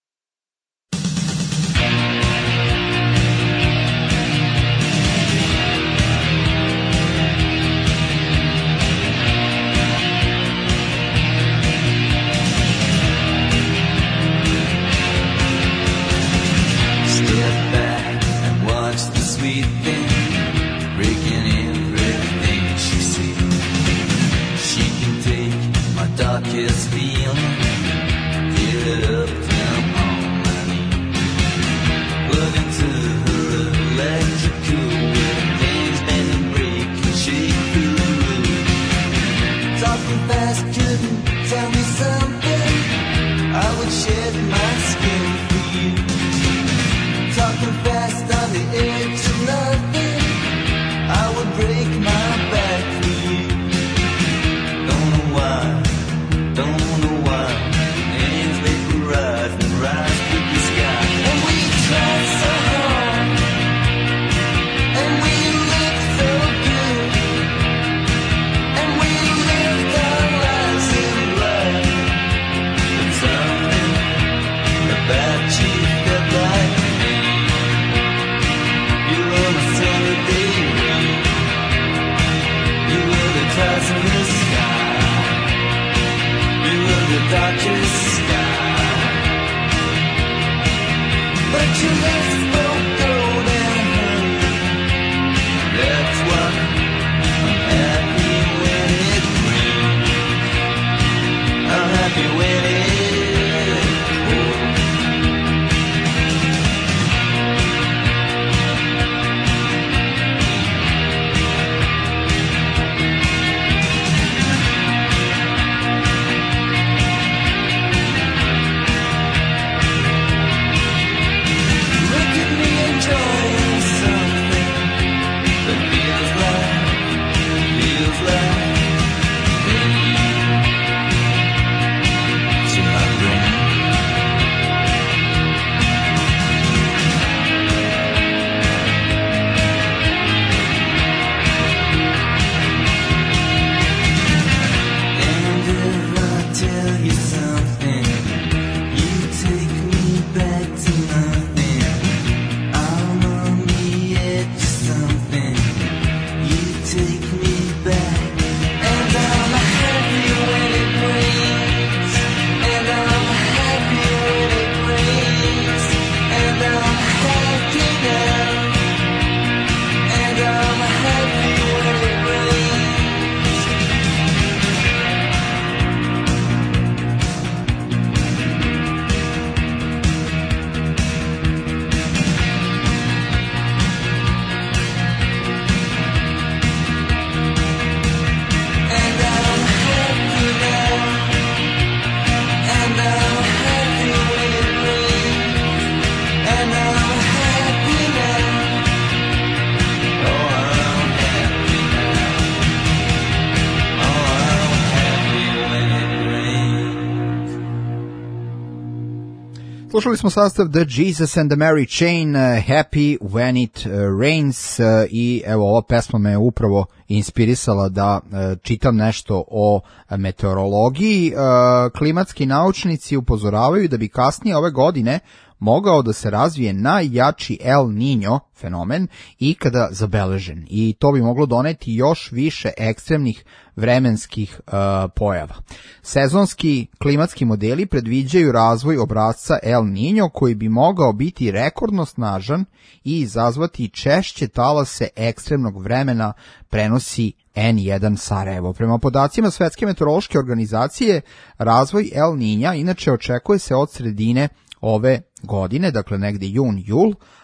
Sweet thing, breaking everything she sees. She can take my darkest feeling, give it up down on my knees. Plug into her electrical with things bend and break and shake through the roof. Talking fast couldn't tell me something, I would shed my skin for you. Talking fast on the edge of nothing, I would break my back for you. Don't know why, hands vaporize and rise through the sky. And we tried so hard, and we looked so good, and we lived our lives in light. But something about you felt like clouds in the sky, you were the darkest sky, but you left both gold and honey. That's why I'm happy when it rains, I'm happy when it pours. Slušali smo sastav The Jesus and the Mary Chain, Happy When It Rains, i evo ova pesma me upravo inspirisala da čitam nešto o meteorologiji. Klimatski naučnici upozoravaju da bi kasnije ove godine mogao da se razvije najjači El Niño fenomen ikada zabeležen i to bi moglo doneti još više ekstremnih vremenskih pojava. Sezonski klimatski modeli predviđaju razvoj obrasca El Niño koji bi mogao biti rekordno snažan i izazvati češće talase ekstremnog vremena, prenosi N1 Sarajevo. Prema podacima Svetske meteorološke organizacije, razvoj El Niña inače očekuje se od sredine ove godine, dakle negde jun, jul,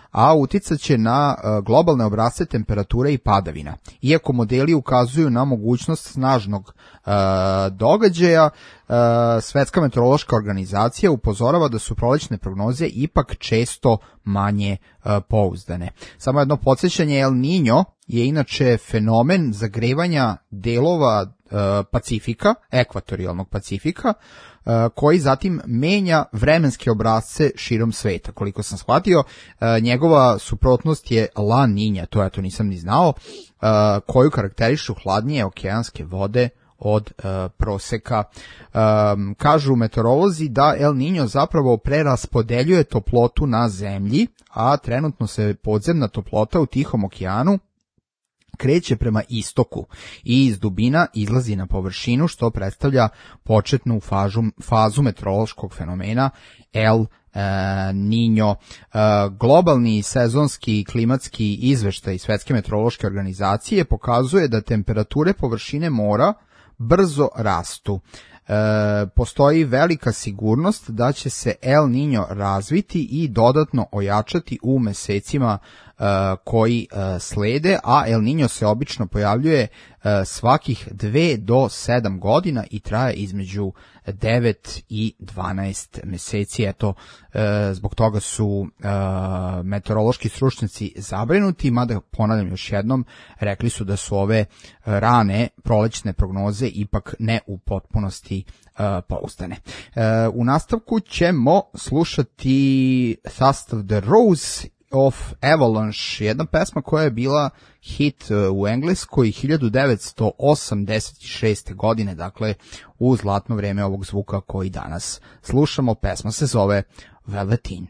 a uticaće na globalne obrasce temperature i padavina. Iako modeli ukazuju na mogućnost snažnog događaja, Svetska meteorološka organizacija upozorava da su prolećne prognoze ipak često manje pouzdane. Samo jedno podsjećanje, El Niño je inače fenomen zagrevanja delova Pacifika, ekvatorijalnog Pacifika, koji zatim menja vremenske obrasce širom sveta. Koliko sam shvatio, njegova suprotnost je La Niña, to ja to nisam ni znao, koju karakterišu hladnije okeanske vode od proseka. Kažu meteorolozi da El Niño zapravo preraspodeljuje toplotu na zemlji, a trenutno se podzemna toplota u Tihom okeanu kreće prema istoku i iz dubina izlazi na površinu, što predstavlja početnu fazu meteorološkog fenomena El Niño. Globalni sezonski klimatski izveštaj Svetske meteorološke organizacije pokazuje da temperature površine mora brzo rastu. Postoji velika sigurnost da će se El Niño razviti i dodatno ojačati u mesecima koji slede, a El Niño se obično pojavljuje svakih 2 do 7 godina i traje između 9 i 12 meseci. Eto, zbog toga su meteorološki stručnjaci zabrinuti, mada ponavljam još jednom, rekli su da su ove rane prolećne prognoze ipak ne u potpunosti pouzdane. U nastavku ćemo slušati Thust of the Rose of Avalanche, jedna pesma koja je bila hit u Engleskoj 1986. godine, dakle u zlatno vreme ovog zvuka koji danas slušamo. Pesma se zove Velveteen.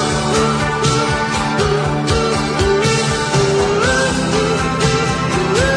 What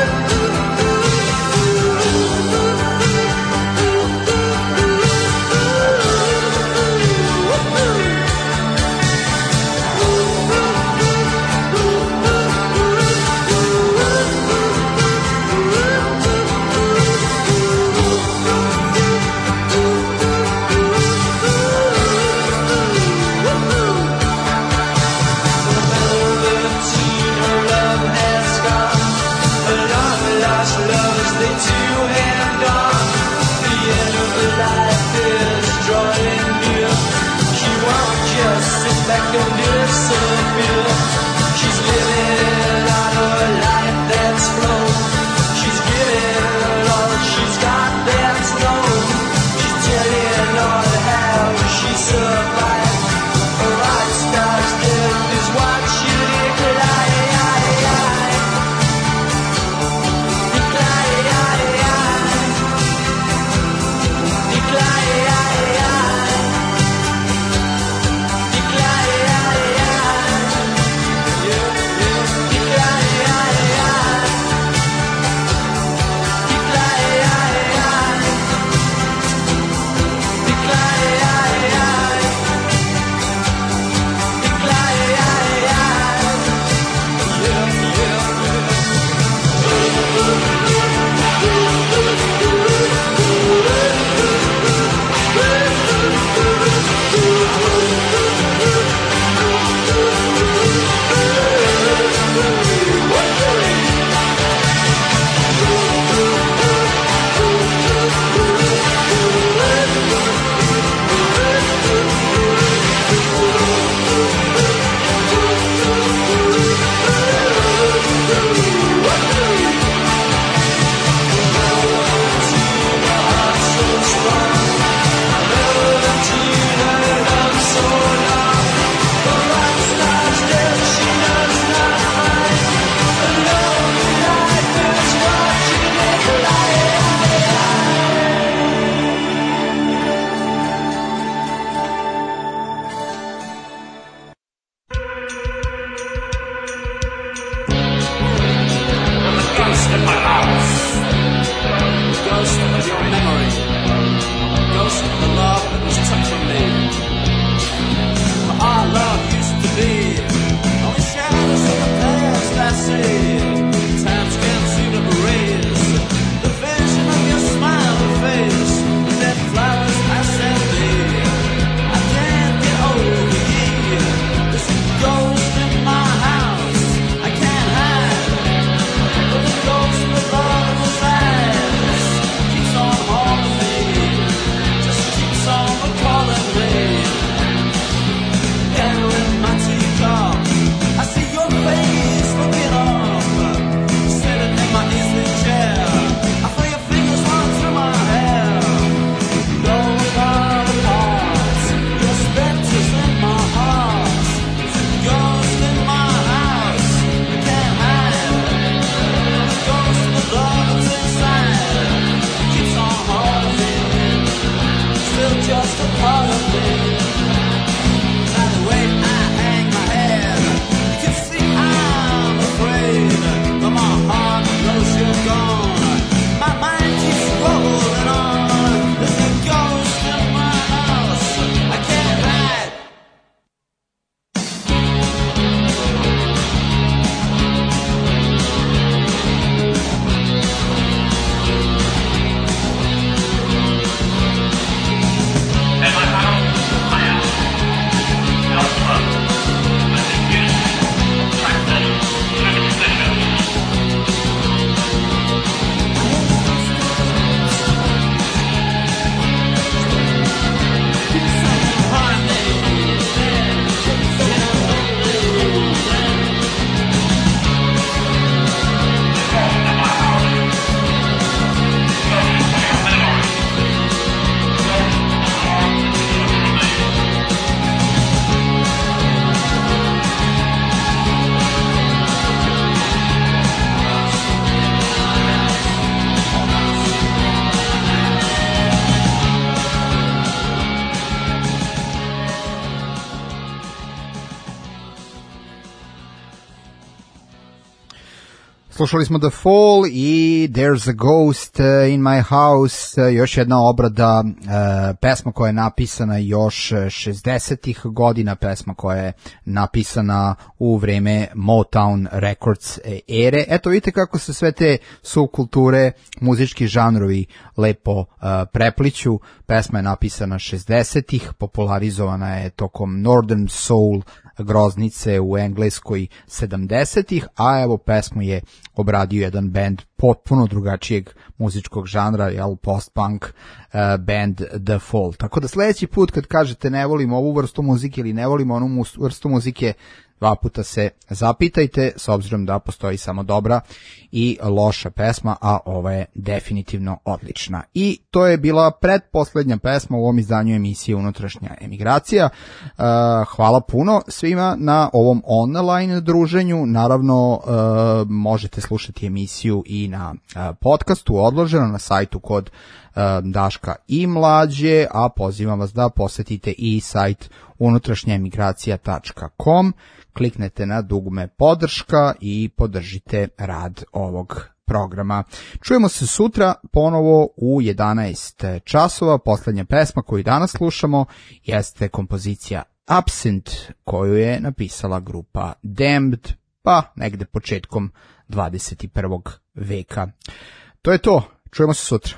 Slušali smo The Fall i There's a Ghost in My House, još jedna obrada pesma koja je napisana još 60-ih godina, pesma koja je napisana u vreme Motown Records ere. Eto vidite kako se sve te subkulture, muzički žanrovi lepo prepliću. Pesma je napisana 60-ih, popularizovana je tokom Northern Soul groznice u Engleskoj 70-ih, a evo pesmu je obradio jedan band potpuno drugačijeg muzičkog žanra, jel, post-punk band The Fall. Tako da sledeći put kad kažete ne volim ovu vrstu muzike ili ne volim onu vrstu muzike, 2 puta se zapitajte, s obzirom da postoji samo dobra i loša pesma, a ova je definitivno odlična. I to je bila pretposlednja pesma u ovom izdanju emisije Unutrašnja emigracija. Hvala puno svima na ovom online druženju. Naravno, možete slušati emisiju i na podcastu odloženo na sajtu kod Daška i Mlađe, a pozivam vas da posetite i sajt unutrašnjaemigracija.com, kliknete na dugme podrška i podržite rad ovog programa. Čujemo se sutra ponovo u 11 časova. Poslednja pesma koju danas slušamo jeste kompozicija Absent, koju je napisala grupa Damned, pa negde početkom 21. veka. To je to. Čujemo se sutra.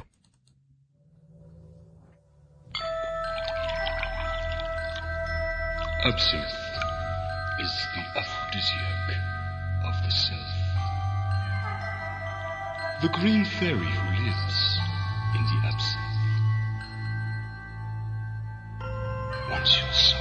Absinthe is the aphrodisiac of the self. The green fairy who lives in the absinthe wants your soul.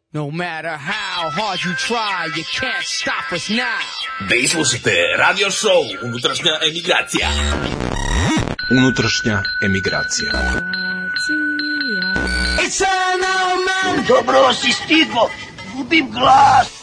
No matter how hard you try, you can't stop us now. Da slušate radio show Unutrašnja emigracija. Unutrašnja emigracija. Dobro si stigo, gubim glas.